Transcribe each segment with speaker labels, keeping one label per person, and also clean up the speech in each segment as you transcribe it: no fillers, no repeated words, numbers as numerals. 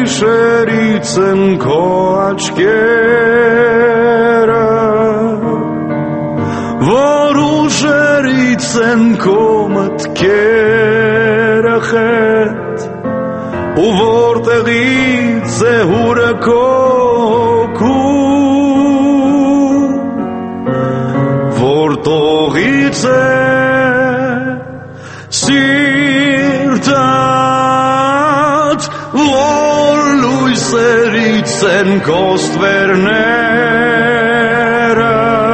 Speaker 1: շերիցեն քո աչքերը, որ ուժերից են քո մտքերը խետ, ու որտեղից է հուրը քո հոգում, որտողից է սիրտդ, որ լույսերից են քո ստվերները,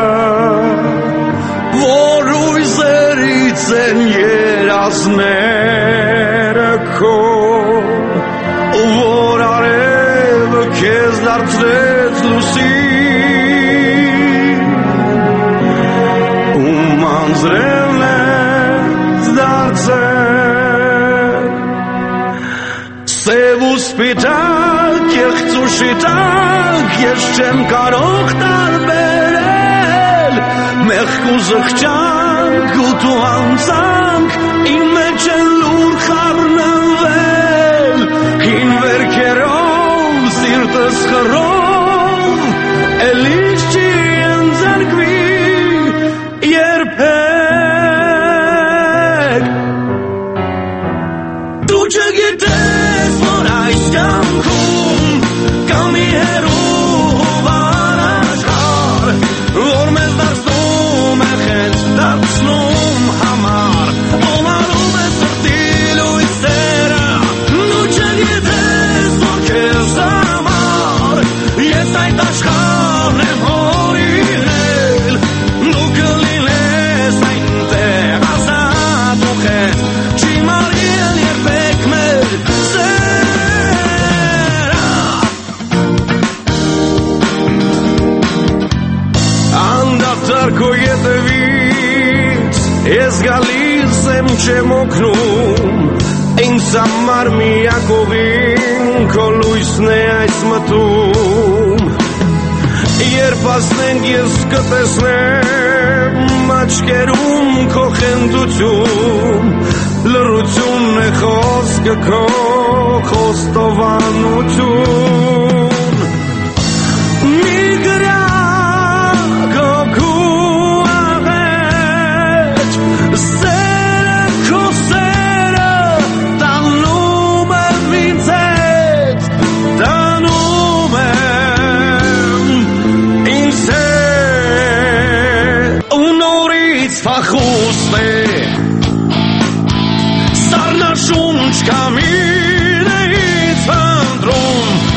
Speaker 1: որ լույսերից են երազները քո, որ արևը քեզ դարձրեց լուսին, ում անձրևն ես դարձել, սև ու սպիտակ, կեղծ ու շիտակ, ես չեմ կարող տարբերել, մեղք ու զղջանք ու դու անձանք, իմ մեջ են լուր խառնվել, հին վերքերով, սիրտս խռով, էլիս չի ընձեռքվի երբեք, դու չգիտես, որ այս կյանքում կա մի հեռու վարաշխար, որ մեզ դարձնում է խենց, դարձնում համար, ոնանում է սրտի լույսերը, դու չգիտես, որ քեզ համար ես այդ աշխարհն եմ հորինել, դու կլինես այնտեղ ազատ ու խետ, չի մարել երբեք մեր սերը, անդադար քո ետևից ես գալիս եմ չեմ օգնում, ինձ համար միակ ուղին քո լույսն է այս մտում, երբ ասնենք ես կտեսնեմ աչքերում քո խնդություն, լռությունն է խոսքը քո խոստովանություն, մի գրյա քո աղետ, սերը քո սերը տանում եմ ինձ հետ, տանում եմ ինձ հետ, ու նորից փախուստ է սառնաշունչ կամինից հանդրում,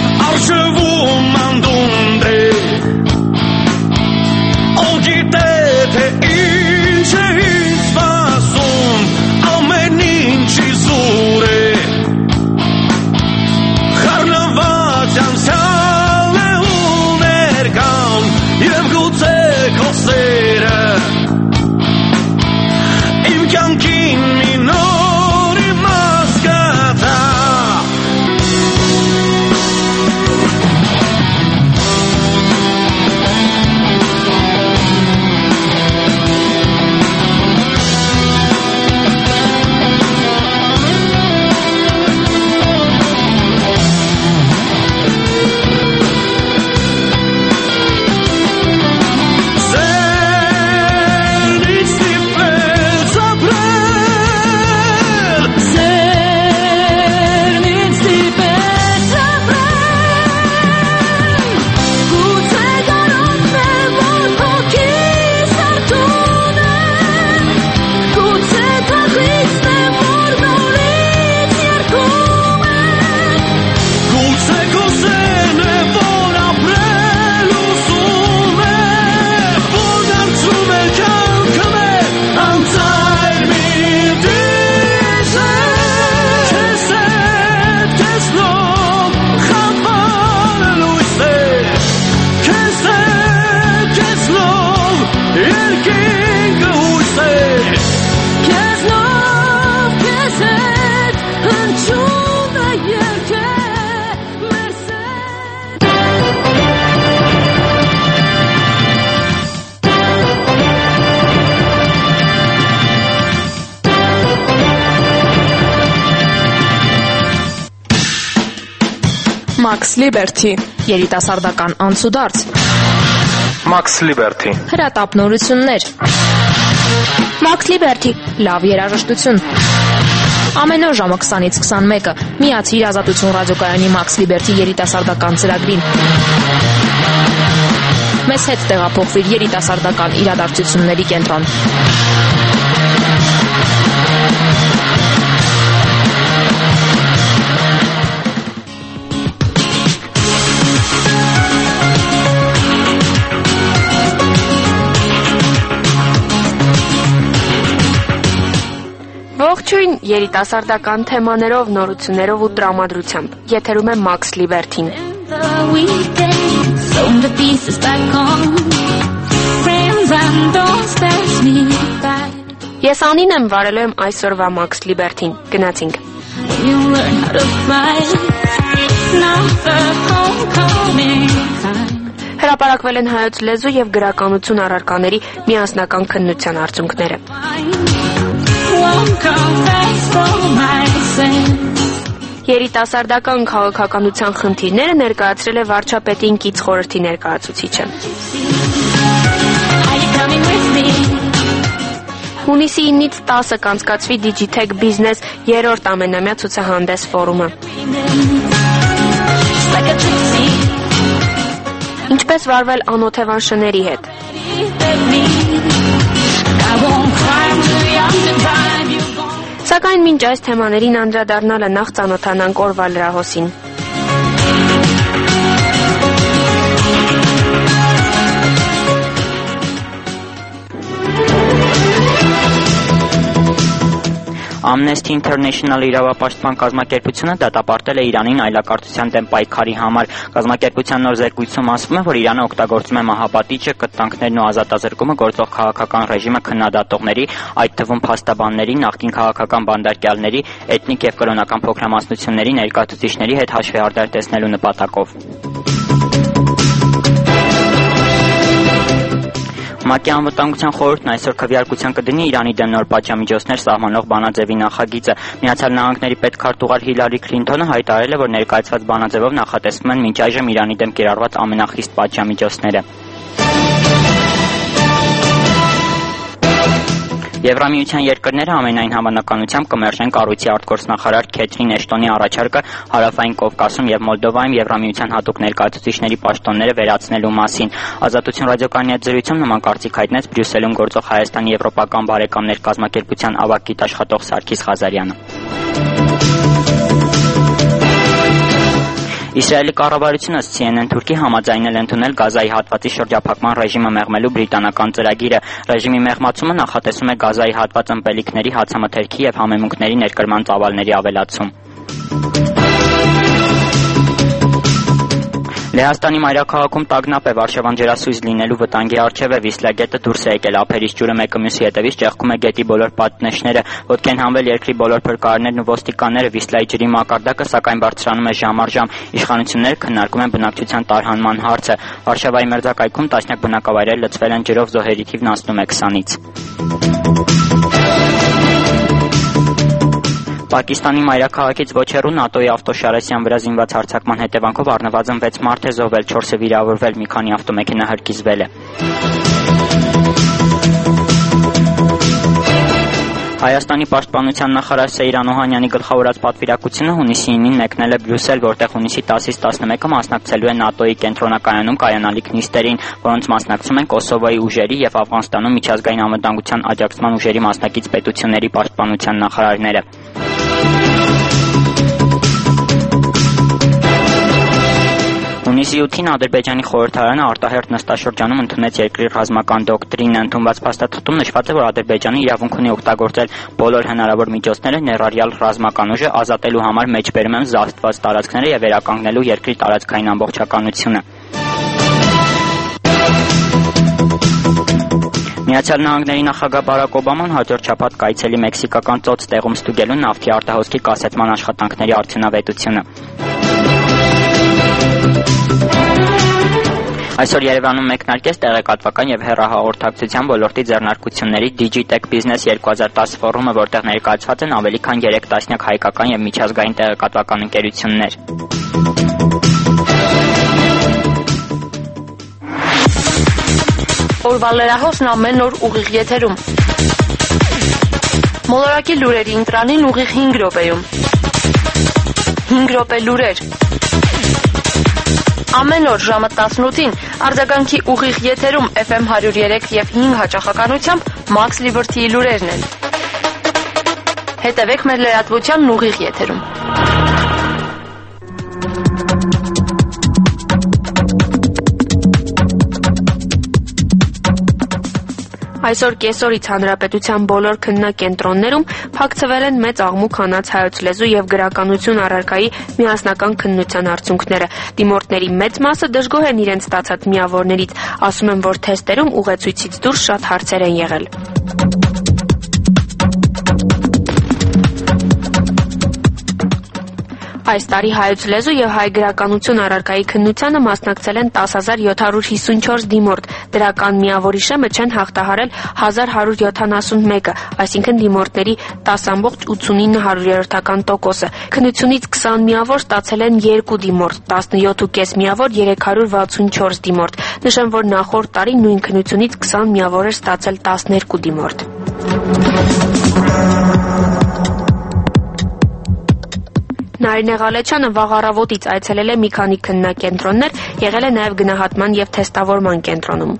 Speaker 2: Max Liberty, երիտասարդական անցուդարձ,
Speaker 3: Max Liberty,
Speaker 2: հրատապ նորություններ,
Speaker 4: Max Liberty,
Speaker 2: լավ երաժշտություն։ Ամեն օր ժամը 20-ից 21-ը միացիր Ազատություն ռադիոկայանի Max Liberty երիտասարդական ծրագրին։ Մեզ հետ տեղափոխվիր երիտասարդական իրադարձությունների կենտրոն։
Speaker 4: Ողջույն երիտասարդական թեմաներով, նորություններով ու տրամադրությամբ։ Եթերում է Max Liberty-ն։ Ես Անին եմ, վարելու եմ այսօրվա Max Liberty-ն։ Գնացինք։ Հրապարակվել են հայոց լեզու եւ գրականություն առարկաների միասնական քննության արդյունքները։ Երիտասարդական քաղաքականության խնդիրները ներկայացրել է վարչապետին կից խորհրդի ներկայացուցիչը։ Հունիսի 9-ից 10-ը կանցկացվի Digitech Business 3-րդ ամենամյա ցուցահանդես ֆորումը։ Ինչպես վարվել անօթևան շների հետ։ Սակայն մինչ այս թեմաներին անդրադառնալը նախ ծանոթանանք օրվա լրահոսին։
Speaker 5: Amnesty International իրավապաշտպան կազմակերպությունը դատապարտել է Իրանին այլակարգության դեմ պայքարի համար։ Կազմակերպության նոր զեկույցում ասվում է, որ Իրանը օգտագործում է մահապատիժը, կտանքներն ու ազատազրկումը գործող քաղաքական ռեժիմը քննադատողների, այդ թվում փաստաբանների, նախկին քաղաքական բանդարկյալների, էթնիկ եւ կրոնական փոքրամասնությունների ներկայացուցիչների հետ հաշվի արդար տեսնելու նպատակով։ ՄԱԿ-ի անվտանգության խորհուրդն այսօր քվեարկության կդնի Իրանի դեմ նոր պատժամիջոցներ սահմանող բանաձևի նախագիծը։ Միացյալ Նահանգների պետքարտուղար Հիլարի Քլինթոնը հայտարարել է, որ ներկայացված բանաձևով նախատեսվում են մինչ այժմ Իրանի դեմ կիրառված ամենախիստ պատժամիջոցները։ Եվրամիության երկրները ամենայն հավանականությամբ կմերժեն կառույցի արտգործնախարար Քեթրին Էշտոնի առաջարկը Հարավային Կովկասում եւ Մոլդովայում Եվրամիության հատուկ ներկայացուցիչների պաշտոնները վերացնելու մասին։ Ազատություն ռադիոկայանի հետ զրույցում նման կարծիք հայտնեց Բրյուսելում գործող Հայաստանի եվրոպական բարեկամներ կազմակերպության ավագ գիտաշխատող Սարգիս Ղազարյանը։ Իսրայելի կառավարությունը CNN Թուրքի համաձայնել է ընդունել Գազայի հատվածի շրջափակման ռեժիմը մեղմելու բրիտանական ծրագիրը։ Ռեժիմի մեղմացումը նախատեսում է Գազայի հատված ըմպելիքների, հացամթերքի եւ համեմունքների ներկրման ծավալների ավելացում։ Լեհաստանի մայրաքաղաքում տագնապ է, Վարշավան ջրասույզ լինելու վտանգի առջև է, Վիսլա գետը դուրս է եկել ափերից, ջուրը մեկը մյուսի հետևից ճեղքում է գետի բոլոր պատնեշները, ոտք են հանվել երկրի բոլոր փրկարարներն ու ոստիկանները, Վիսլայի ջրի մակարդակը սակայն բարձրանում է ժամ առ ժամ, իշխանությունները քննարկում են բնակչության տարհանման հարցը։ Վարշավայի մերձակայքում տասնյակ բնակավայրեր լցվել են ջրով, զոհերի թիվն հասնում է 20-ից։ Պակիստանի մայրաքաղաքից ոչ հեռու ՆԱՏՕ-ի ավտոշարեսյան վրա զինված հարձակման հետևանքով առնվազն 6 մարդ է զոհվել, 4-ը վիրավորվել, մի քանի ավտոմեքենա հրկիզվել է։ Հայաստանի պաշտպանության նախարար Սեյրան Օհանյանի գլխավորած պատվիրակությունը հունիսի 9-ին մեկնել է Բրյուսել, որտեղ հունիսի 10-ից 11-ը մասնակցելու է ՆԱՏՕ-ի կենտրոնակայանում կայանալիք նիստերին, որոնց մասնակցում են Կոսովոյի ուժերի եւ Աֆղանստանում միջազգային անվտանգության աջակցման ուժերի մասնակից պետությունների պաշտպանության նախարարները։ Հունիսի 8-ին Ադրբեջանի խորհրդարանը արտահերթ նստաշրջանում ընդունեց երկրի ռազմական դոկտրինը։ Ընդունված փաստաթղթում նշված է, որ Ադրբեջանը իրավունք ունի օգտագործել բոլոր հնարավոր միջոցները, ներառյալ ռազմական ուժը, ազատելու համար մեջբերում են զավթված տարածքները եւ վերականգնելու երկրի տարածքային ամբողջականությունը։ Միացյալ Նահանգների նախագահ Բարակ Օբաման հաջորդ շաբաթ կայցելի մեքսիկական ծոց տեղում ստուգելու նավթի արտահոսքի կասեցման աշխատանքների արդյունավետությունը։ Այսօր Երևանում մեկնարկեց տեղեկատվական եւ հեռահաղորդակցության ոլորտի ձեռնարկությունների Digitech Business 2010 ֆորումը, որտեղ ներկայացված են ավելի քան 3 տասնյակ հայկական եւ միջազգային տեղեկատվական ընկերություններ։
Speaker 4: Օրվա լրահոսն ամեն օր ուղիղ եթերում։ Մոլորակի լուրերի ընտրանին ուղիղ 5 րոպեում։ 5 րոպե լուրեր։ Ամեն օր ժամը 18-ին արձագանքի ուղիղ եթերում FM 103 եւ 5 հաճախականությամբ Max Liberty-ի լուրերն են։ Հետևեք մեր լրատվությանն ուղիղ եթերում։ Այսօր կեսօրից հանրապետության բոլոր քննարկենտրոններում փակցվել են մեծ աղմուկ հանած հայոց լեզու եւ գրականություն առարկայի միասնական քննության արդյունքները։ Դիմորդների մեծ մասը դժգոհ են իրենց ստացած միավորներից, ասում են, որ թեստերում ուղեցույցից դուրս շատ հարցեր են եղել։ Այս տարի հայոց լեզու եւ հայ գրականություն առարկայի քննությանը մասնակցել են 10754 դիմորդ, դրական միավորի շեմը չեն հաղթահարել 1171-ը, այսինքն դիմորդների 10.89%-ը։ Քննությունից 20 միավոր ստացել են 2 դիմորդ, 17.5 միավոր 364 դիմորդ։ Նշեմ, որ նախորդ տարի նույն քննությունից 20 միավոր էր ստացել 12 դիմորդ։ Նարինե Ղալեչյանը վաղ առավոտից այցելել է մի քանի քննարկենտրոններ, եղել է նաև գնահատման եւ թեստավորման կենտրոնում։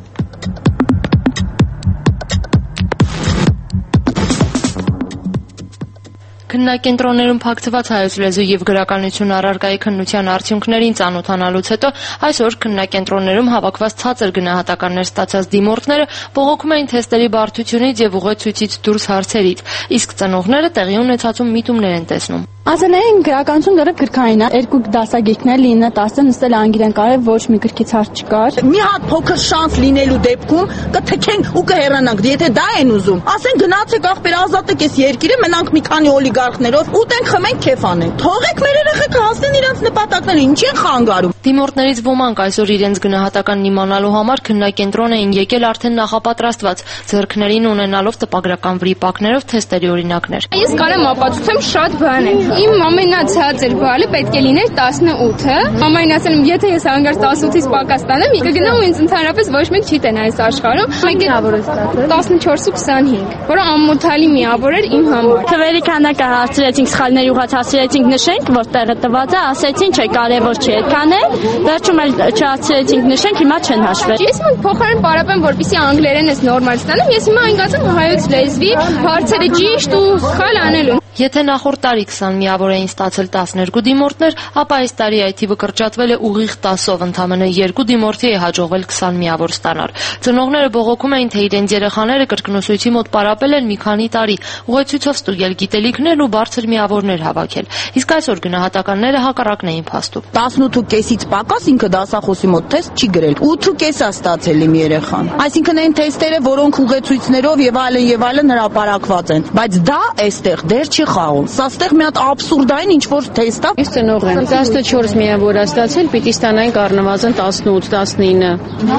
Speaker 2: Քննարկենտրոններում փակցված հայոց լեզու եւ գրականություն առարկայի քննության արդյունքներին ծանոթանալուց հետո այսօր քննարկենտրոններում հավաքված ցածր գնահատականներ ստացած դիմորդները բողոքում էին թեստերի բարդությունից եւ ուղեցույցից դուրս հարցերից, իսկ ծնողները տեղի ունեցածում միտումներ են տեսնում։
Speaker 6: Ասենային գրականություն դեռ գրքային է, 2 դասագիրքներ 9-10 նստել անգլերեն կարել ոչ մի գրքից հարց չկար։
Speaker 7: Մի հատ փոքր շանս լինելու դեպքում կթքենք ու կհեռանանք, եթե դա են ուզում։ Ասեն գնացեք ախպեր ազատեք այս երկիրը, մենանք մի քանի օլիգարխներով ուտենք, խմենք, քեֆ անենք։ Թողեք մեր երեխեքը հասնեն իրենց նպատակներին, ինչ են խանգարում։
Speaker 2: Դիմորդներից ոմանք այսօր իրենց գնահատականն իմանալու համար քննարկենտրոն էին եկել արդեն նախապատրաստված, ձեռքներին ունենալով տպագրական վրիպակներով թեստերի օրինակներ։
Speaker 8: Ես կարեմ ապացուցեմ շատ բան է։ Իմ ամենացածր բալը պետք է լիներ 18-ը։ Մամային ասել եմ, եթե ես հանգարց 18-ից պակաս տանեմ, կգնամ ու ինձ ընդհանրապես ոչ մեկ չի տենա այս աշխարհում։
Speaker 6: Միավոր է ստացել
Speaker 8: 14.25, որը ամոթալի միավոր էր իմ համար։
Speaker 6: Թվերի քանակը հասցրեցինք, սխալների ուղղած հասցրեցինք նշենք, որ տեղը տված է, ասեցին, չէ, կարևոր չի այդքան է։ Վերջում էլ չհասցրեցինք նշենք, հիմա չեն հաշվել։
Speaker 8: Ես ոնց փոխարեն պարապեմ, որպեսզի անգլերենս նորմալ ստանամ, ես հիմա անգածեմ հայոց լեզվի հարցերը ճիշտ ու սխալ անելու։
Speaker 2: Եթե նախորդ տարի 20 միավոր էին ստացել 12 դիմորդներ, ապա այս տարի այդ թիվը կրճատվել է ուղիղ 10-ով, ընդամենը 2 դիմորդի է հաջողվել 20 միավոր ստանալ։ Ծնողները բողոքում էին, թե իրենց երեխաները կրկնուսույցի մոտ պարապել են մի քանի տարի, ուղեցույցով ստուգել գիտելիքներն ու բարձր միավորներ հավաքել։ Իսկ այսօր գնահատականները հակառակն էին փաստում։
Speaker 7: 18.5-ից պակաս ինքը դասախոսի մոտ թեստ չի գրել։ 8.5-ա ստացել իմ երեխան։ Այսինքն այն թեստերը, որոնք ուղեցույցներով եւ այլն հրապարակված են, բայց դա այստեղ դեռ չի խաղում։ Սա ստեղ մի հատ աբսուրդային ինչ որ թեստ է։
Speaker 9: Ես ծնող եմ։ 14 միավոր ստացել, պիտի ստանային առնվազն 18-19։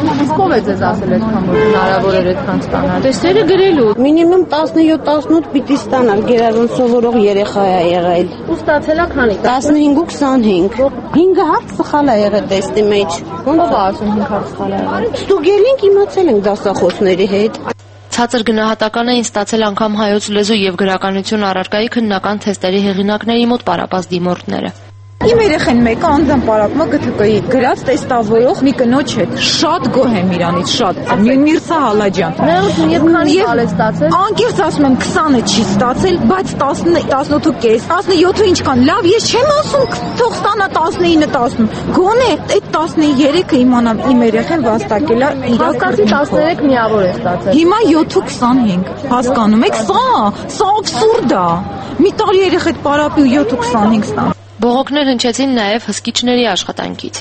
Speaker 6: Ով է ձեզ ասել այդքան որ հնարավոր էր այդքան ստանալ։
Speaker 9: Տեստերը գրելու։
Speaker 10: Մինիմում 17-18 պիտի ստանալ, գերազանց սովորող երեխա է եղել։
Speaker 6: Ու ստացել է քանի։
Speaker 10: 15 ու 25։ 5 հատ սխալ է եղել տեստի մեջ։
Speaker 6: Ո՞վ է ասում 5 հատ սխալ է եղել։
Speaker 10: Ստուգել ենք, իմացել ենք դասախոսների հետ։
Speaker 2: Ցածր գնահատական էին ստացել անգամ հայոց լեզու եւ գրականություն առարկայի քննական թեստերի հեղինակների մոտ պարապած դիմորդները։
Speaker 11: Իմ երեխեն մեկը անձամբ պարապում է ԳԹԿ-ի գրած տեստավորող մի կնոջ հետ։ Շատ գոհ եմ իրանից, շատ։ Միրսա Հալաջյան։
Speaker 6: Եվ քանի բալ է ստացել։
Speaker 11: Անկեղծ ասում եմ 20-ը չի ստացել, բայց 18.5, 17-ը ինչքան։ Լավ, ես չեմ ասում թող ստանա 19-10։ Գոնե այդ 13-ը իմանամ իմ երեխեն վաստակել է իր։
Speaker 6: Հասկացի 13 միավոր է ստացել։
Speaker 11: Հիմա 7.25։ Հասկանում եք, սա աբսուրդ է։ Մի տարի երեխեդ պարապի ու 7.25 ստան։
Speaker 2: Բողոքներ հնչեցին նաև հսկիչների աշխատանքից։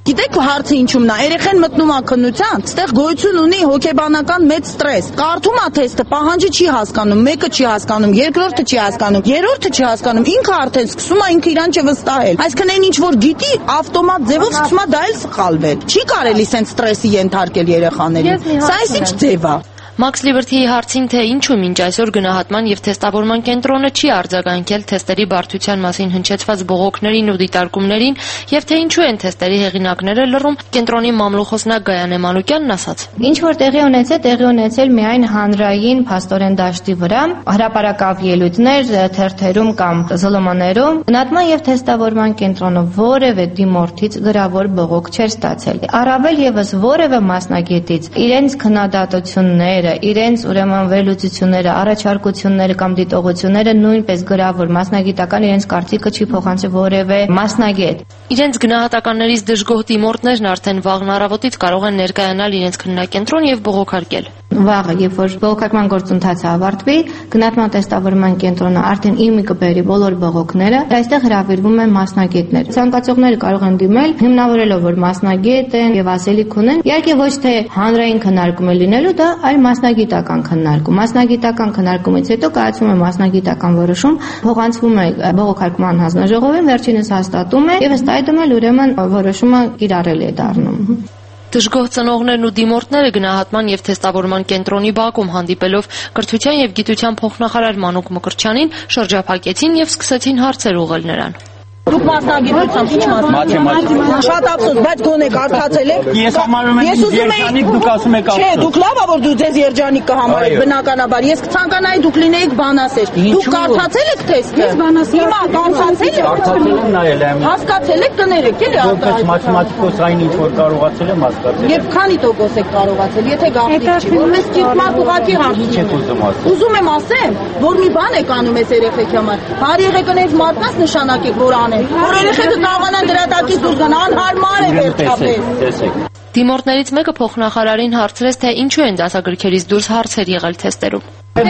Speaker 7: Գիտեք հարցը ինչու՞մն է։ Երեխան մտնում է քննության, այդտեղ գոյություն ունի հոգեբանական մեծ ստրես։ Կարդում է թեստը, պահանջը չի հասկանում, մեկը չի հասկանում, երկրորդը չի հասկանում, երրորդը չի հասկանում, ինքը արդեն սկսում է ինքը իրան չվստահել։ Այսինքն այն ինչ որ գիտի, ավտոմատ ձևով սկսում է դա էլ սխալվել։ Չի կարելի սենց ստրեսի ենթարկել երեխաներին։ Սա ինչ ձև է։
Speaker 2: Max Liberty-ի հարցին, թե ինչու մինչ այսօր գնահատման եւ թեստավորման կենտրոնը չի արձագանքել թեստերի բարդության մասին հնչեցված բողոքներին ու դիտարկումներին եւ թե ինչու են թեստերի հեղինակները լռում, կենտրոնի մամլուխոսնակ Գայանե Մանուկյանն ասաց.
Speaker 12: Ինչ որ տեղի ունեցել միայն հանրային փաստորեն դաշտի վրա, հրապարակավ ելույթներ թերթերում կամ ԶԼՄ-ներում, գնահատման եւ թեստավորման կենտրոնը որևէ դիմորդից գրավոր բողոք չէր ստացել։ Առավել եւս որևէ մասնագետից իրենց քննադատությունները իրենց ուրեմն վերլուծությունները, առաջարկությունները կամ դիտողությունները նույնպես գրավոր մասնագիտական իրենց կարծիքը չի փոխանցել որևէ մասնագետ։
Speaker 2: Իրենց գնահատականներից դժգոհ դիմորդներն արդեն վաղն առավոտից կարող են ներկայանալ իրենց քննակենտրոն եւ բողոքարկել։
Speaker 12: Վաղը, երբ որ բողոքարկման գործընթացը ավարտվի, գնահատման տեստավորման կենտրոնը արդեն իմի կբերի բոլոր բողոքները, այստեղ հրավիրվում են մասնագետներ։ Ցանկացողները կարող են դիմել, հիմնավորելով որ մասնագետ են եւ ասելիք ունեն, իհարկե ոչ թե հանրային քննարկում է լինելու, դա այլ մասնագիտական քննարկում։ Մասնագիտական քննարկումից հետո կայացվում է մասնագիտական որոշում, փոխանցվում է բողոքարկման հանձնաժողովին, վերջինս հաստատում է եւ ըստ այդմ էլ ուրեմն որոշումը կիրառելի է դառնում։
Speaker 2: Դժգոհ ծնողներն ու դիմորդները գնահատման եւ թեստավորման կենտրոնի բակում հանդիպելով կրթության եւ գիտության փոխնախարար Մանուկ Մկրտչյանին շրջափակեցին եւ սկսեցին հարցեր ուղղել նրան։
Speaker 7: Դուք մասնագիտությամբ ինչ
Speaker 3: մաթեմատիկա։
Speaker 7: Շատ ափսոս, բայց գոնե կարդացել եք։
Speaker 3: Ես համարում եմ երջանիկ, դուք ասում եք ափսոս։
Speaker 7: Չէ, դուք լավ է որ դու ձեզ երջանիկ կհամարեք բնականաբար։ Ես կցանկանայի դուք լինեիք բանասեր։ Դուք կարդացել եք թեստը։
Speaker 11: Ես բանասեր։
Speaker 7: Հիմա կարդացել եք։
Speaker 3: Կարդացել եմ, նայել եմ։
Speaker 7: Հասկացել եք, կներեք, էլի
Speaker 3: Որպես մաթեմատիկոսային ինչ որ կարողացել եմ հասկացել։
Speaker 7: Եվ քանի տոկոս եք կարողացել, եթե գաղտնիք չի, որ մեզ ճիշտ մարդ ուղղակի հարցնում։ Ուզում եմ ասեմ, որ մի բան եք անում այս երեխեքի համար։ Հարի եղեկներից մարդկանց նշանակեք, որ անեն։ Որ երեխեքը կարողանան դրա տակից դուրս գան, անհարմար է վերջապես։
Speaker 2: Դիմորդներից մեկը փոխնախարարին հարցրեց, թե ինչու են դասագրքերից դուրս հարցեր եղել թեստերում։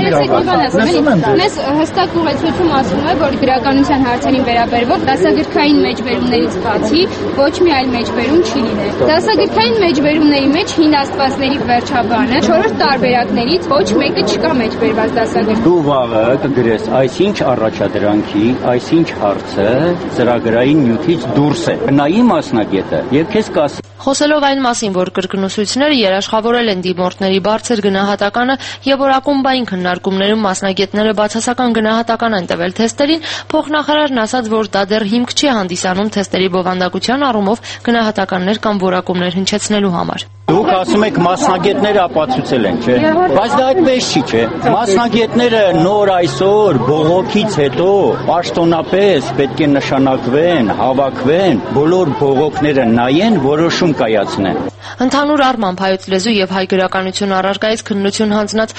Speaker 8: Մեզ հստակ ուղեցույցում ասվում է, որ գրականության հարցերին վերաբերող դասագրքային մեջբերումներից բացի ոչ մի այլ մեջբերում չի լինել։ Դասագրքային մեջբերումների մեջ հին աստվածների վերջաբանը 4 տարբերակներից ոչ մեկը չկա մեջբերված դասագրքում։
Speaker 3: Դու վաղը կգրես այսինչ առաջադրանքի, այսինչ հարցը ծրագրային նյութից դուրս է։ Նայի մասնագետը եւ քեզ կասի
Speaker 2: Խոսելով այն մասին, որ կրկնուսույցները երաշխավորել են դիմորդների բարձր գնահատականը եւ որ ակումբային քննարկումներում մասնագետները բացասական գնահատական են տվել թեստերին, փոխնախարարն ասաց, որ դա դեռ հիմք չի հանդիսանում թեստերի բովանդակության առումով գնահատականներ կամ որակումներ հնչեցնելու համար։
Speaker 3: Դուք ասում եք մասնագետները ապացուցել են, չէ՞։ Բայց դա այդպես չի, չէ։ Մասնագետները նոր այսօր բողոքից հետո պաշտոնապես պետք է նշանակվեն, հավաքվեն, բոլոր բողոքները նայեն, որոշում կայացնեն։
Speaker 2: Ընդհանուր առմամբ հայոց լեզու եւ հայ գրականություն առարկայից քննություն հանձնած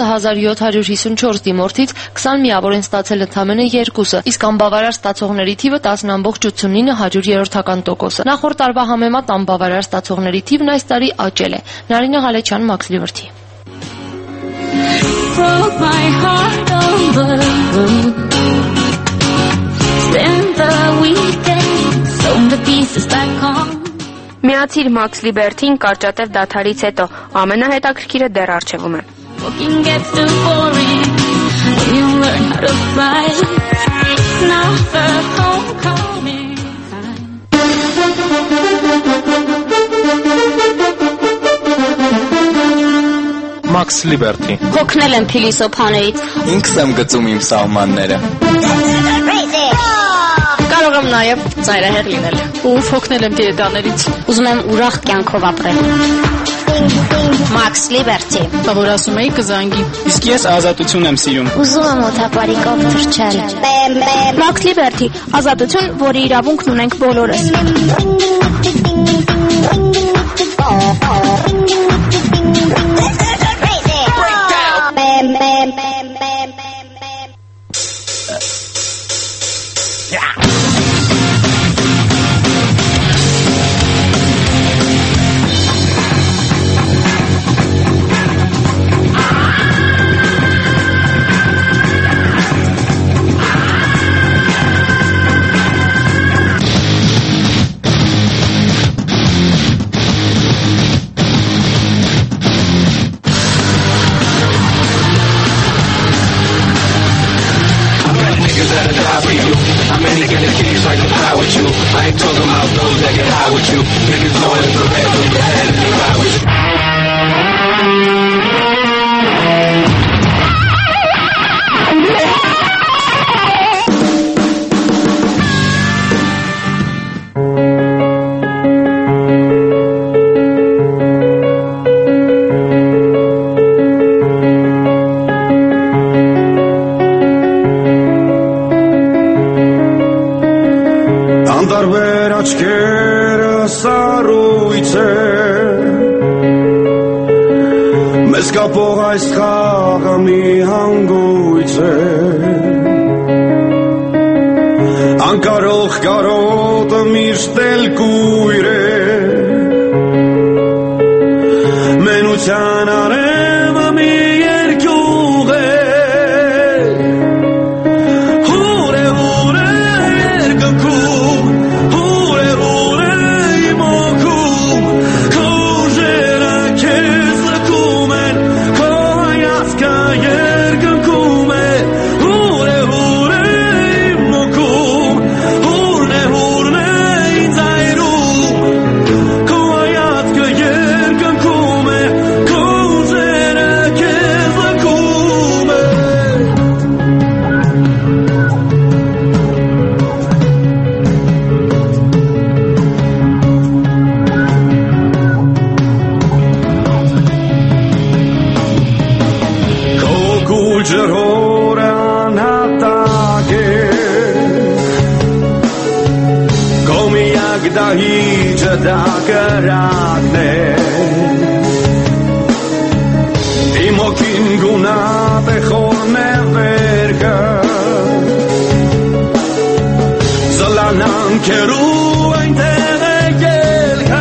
Speaker 2: 10754 դիմորդից 20 միավոր են ստացել ընդամենը 2-ը, իսկ անբավարար ստացողների թիվը 10.83%։ Նախորդ տարվա համեմատ անբավարար ստացողների թիվն այս տարի աճել է։ Նարինե Ղալեչյան, Max Liberty։
Speaker 4: Միացիր Max Liberty-ին կարճատև դադարից հետո, ամենահետաքրքիրը դեռ առջևում է։
Speaker 3: Max Liberty։
Speaker 6: Հոգնել եմ փիլիսոփաներից։
Speaker 13: Ինքս եմ գծում իմ սահմանները։
Speaker 9: Կարող եմ նաև ծայրահեղ լինել ու հոգնել եմ դիետաներից։
Speaker 6: Ուզում եմ ուրախ կյանքով ապրել։ Max Liberty։
Speaker 9: Որ ասում էի կզանգի։
Speaker 13: Իսկ ես ազատություն եմ սիրում։
Speaker 6: Ուզում եմ օթապարիկով թռչել։
Speaker 8: Max Liberty, ազատություն, որի իրավունքն ունենք բոլորս։
Speaker 1: you. Niggas know it's the red, ride with you.
Speaker 14: Անտարբեր աչքերը սառույց է մեզ կապող այս խաղը մի հանգույց է անկարող կարոտը միշտ էլ կույր է մենության արևը մի երկյուղ է ջրհորը անհատակ է Կոմիակ դահիճը դա կրակն է Իմ հոգին գունատ է խորն է վերգը Զլանան կերու այնտեղ է գելքը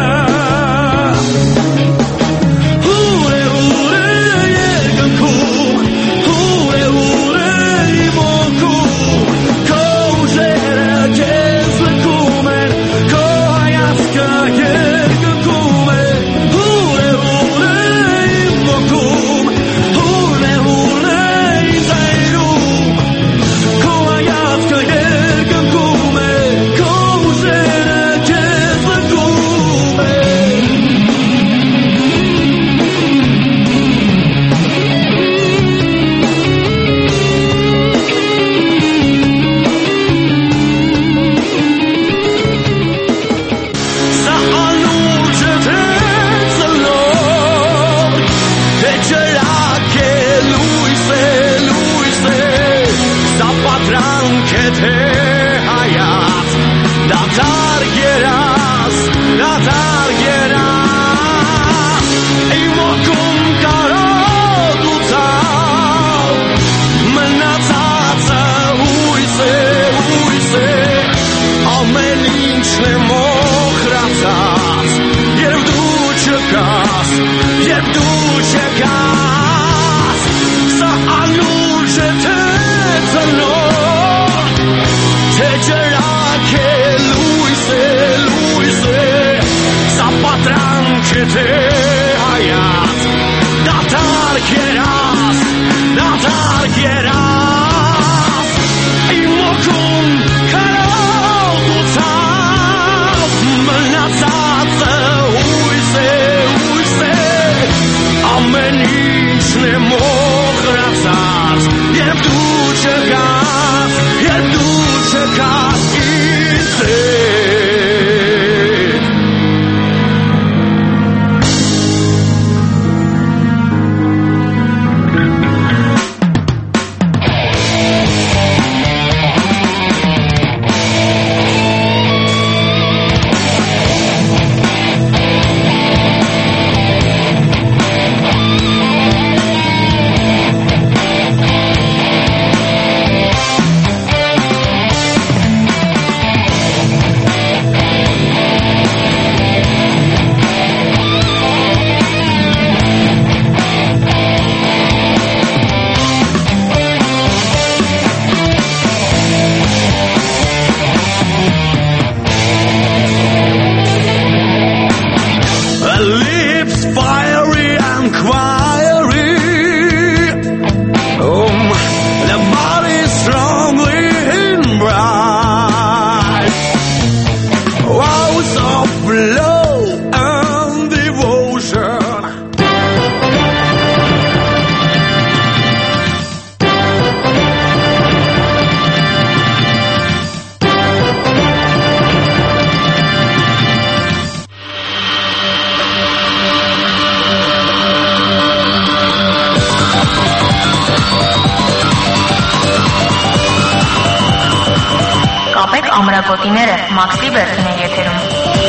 Speaker 4: Ամրագոտիները Մաքս Լիբերտին է եթերում։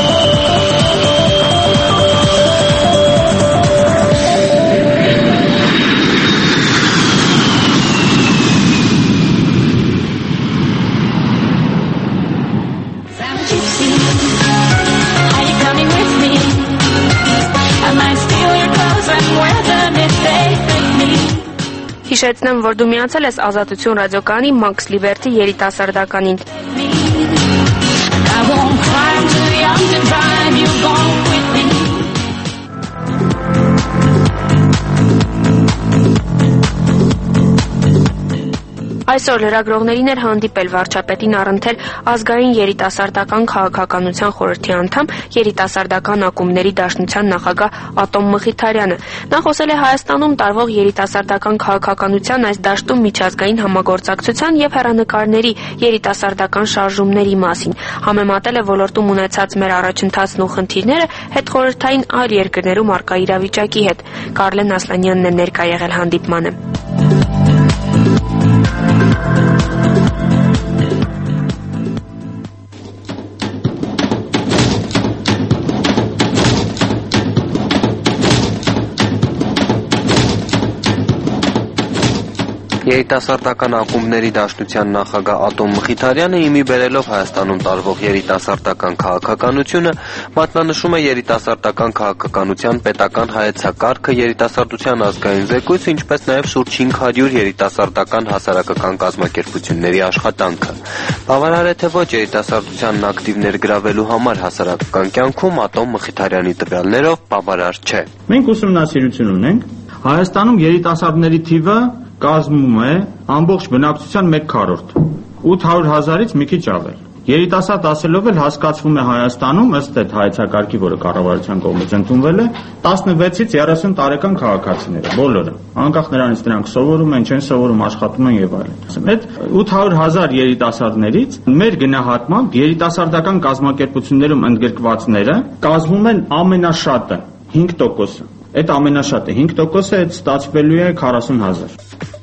Speaker 4: Հիշեցնեմ, որ դու միացել ես Ազատություն ռադիոկայանի Մաքս Լիբերտի երիտասարդականին։ Այսօր լրագրողներին էր հանդիպել վարչապետին առընթեր ազգային երիտասարդական քաղաքականության խորհրդի անդամ երիտասարդական ակումբների դաշնության նախագահ Ատոմ Մխիթարյանը։ Նա խոսել է Հայաստանում տարվող երիտասարդական քաղաքականության այս դաշտում միջազգային համագործակցության եւ հեռանկարների երիտասարդական շարժումների մասին։ Համեմատել է ոլորտում ունեցած մեր առաջընթացն ու խնդիրները հետխորհրդային այլ երկրներում առկա իրավիճակի հետ։ Կարլեն Ասլանյանն է ներկա եղել հանդիպմանը։
Speaker 15: Երիտասարդական ակումբների դաշնության նախագահ Ատոմ Մխիթարյանը իմի բերելով Հայաստանում տարվող երիտասարդական քաղաքականությունը մատնանշում է երիտասարդական քաղաքականության պետական հայեցակարգը, երիտասարդության ազգային զեկույց, ինչպես նաև շուրջ 500 երիտասարդական հասարակական կազմակերպությունների աշխատանքը։ Բավարար է թե ոչ երիտասարդությանն ակտիվ ներգրավելու համար հասարակական կյանքում Ատոմ Մխիթարյանի տվյալներով բավարար չէ։
Speaker 16: Մենք ուսումնասիրություն ունենք Հայաստանում երիտասարդների թիվը կազմում է ամբողջ բնակչության 1/4, 800,000-ից մի քիչ ավել։ Երիտասարդ ասելով էլ հասկացվում է Հայաստանում ըստ այդ հայեցակարգի, որը կառավարության կողմից ընդունվել է, 16-ից 30 տարեկան քաղաքացիները, բոլորը, անկախ նրանից նրանք սովորում են, չեն սովորում, աշխատում են եւ այլն։ Այդ 800,000 երիտասարդներից մեր գնահատմամբ երիտասարդական կազմակերպություններում ընդգրկվածները կազմում են ամենաշատը 5%։ Այդ ամենաշատը 5%-ը այդ ստացվելու է 40,000։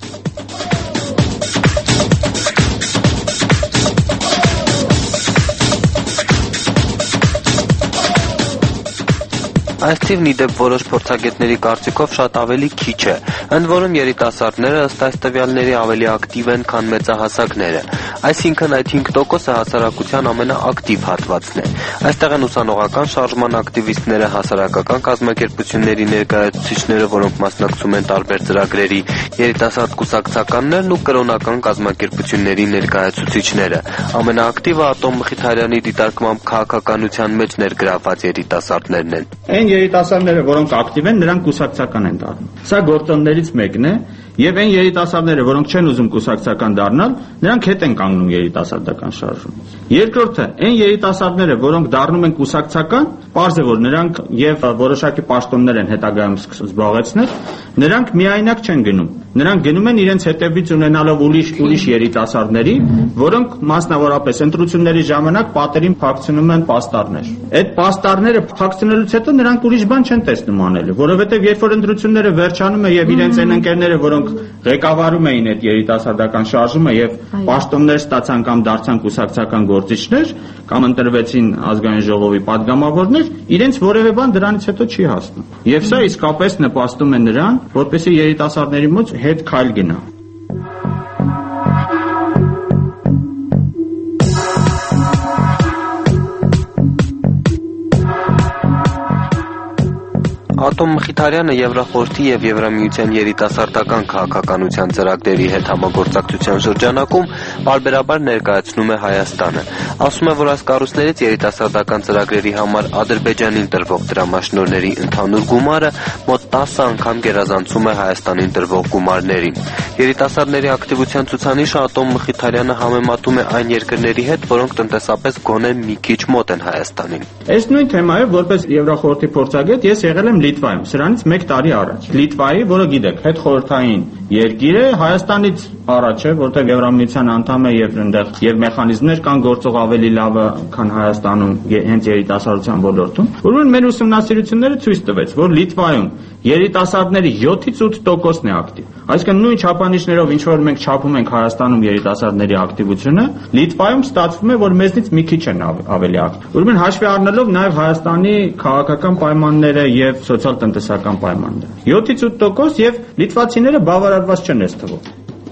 Speaker 15: Այս թիվն իդեպ որոշ փորձագետների կարծիքով շատ ավելի քիչ է, ընդ որում երիտասարդները ըստ այս տվյալների ավելի ակտիվ են, քան մեծահասակները, այսինքն այդ 5%-ը հասարակության ամենաակտիվ հատվածն է։ Այստեղ են ուսանողական շարժման ակտիվիստները, հասարակական կազմակերպությունների ներկայացուցիչները, որոնք մասնակցում են տարբեր ծրագրերի, երիտասարդ կուսակցականներն ու կրոնական կազմակերպությունների ներկայացուցիչները։ Ամենաակտիվը Ատոմ Մխիթարյանի դիտարկմամբ քաղաքականության մեջ ներգրավված երիտասարդներն են։
Speaker 16: Այն երիտասարդները, որոնք ակտիվ են, նրանք կուսակցական են դառնում։ Սա գործոններից մեկն է, եւ այն երիտասարդները, որոնք չեն ուզում կուսակցական դառնալ, նրանք հետ են կանգնում երիտասարդական շարժումից։ Երկրորդը, այն երիտասարդները, որոնք դառնում են կուսակցական, պարզ է, որ նրանք եւ որոշակի պաշտոններ են հետագայում զբաղեցնել, նրանք միայնակ չեն գնում։ Նրանք գնում են իրենց հետևից ունենալով ուրիշ երիտասարդների, որոնք մասնավորապես ընտրությունների ժամանակ պատերին փակցնում են պաստառներ։ Այդ պաստառները փակցնելուց հետո նրանք ուրիշ բան չեն տեսնում անելու, որովհետեւ երբ որ ընտրությունները վերջանում են եւ իրենց այն ընկերները, որոնք ղեկավարում էին այդ երիտասարդական շարժումը եւ պաշտոններ ստացան կամ դարձան կուսակցական գործիչներ կամ ընտրվեցին ազգային ժողովի падգամավորներ, իրենց որևէ բան դրանից հետո չի հասնում։ Եվ սա իսկապես նպաստում է նրան, որպեսզի երիտասարդների մոտ հետ քայլ գնա։
Speaker 15: Ատոմ Մխիթարյանը Եվրախորհրդի եւ Եվրամիության երիտասարդական քաղաքականության ծրագրերի հետ համագործակցության շրջանակում բարբերաբար ներկայացնում է Հայաստանը։ Ասում է, որ այս կառույցներից երիտասարդական ծրագրերի համար Ադրբեջանին տրվող դրամաշնորհների ընդհանուր գումարը մոտ 10 անգամ գերազանցում է Հայաստանին տրվող գումարներին։ Երիտասարդների ակտիվության ցուցանիշը Ատոմ Մխիթարյանը համեմատում է այն երկրների հետ, որոնք տնտեսապես գոնե մի քիչ մոտ են Հայաստանին։
Speaker 16: Այս նույն թեմայով որպես Եվրախորհրդի փորձագետ ես եղել եմ Լիտվայում, սրանից 1 տարի առաջ։ Լիտվայի, որը գիտեք, հետխորհրդային երկիր է, Հայաստանից առաջ է, որտեղ Եվրամիության անդամ է եւ այնտեղ եւ մեխանիզմներ կան գործող ավելի լավը, քան Հայաստանում հենց երիտասարդության ոլորտում։ Ուրեմն մեր ուսումնասիրությունները ցույց տվեց, որ Լիտվայում երիտասարդների 7-ից 8%-ն է ակտիվ։ Այսինքն նույն չափանիշներով, ինչ որ մենք չափում ենք Հայաստանում երիտասարդների ակտիվությունը, Լիտվայում ստացվում է, որ մեզնից մի քիչ են ավելի ակտիվ։ Ուրեմն հաշվի առնելով նաեւ Հայաստանի քաղաքական պայմանները եւ սոցիալ-տնտեսական պայմանները։ 7-ից 8% եւ լիտվացիները բավարարված չեն այս թվով։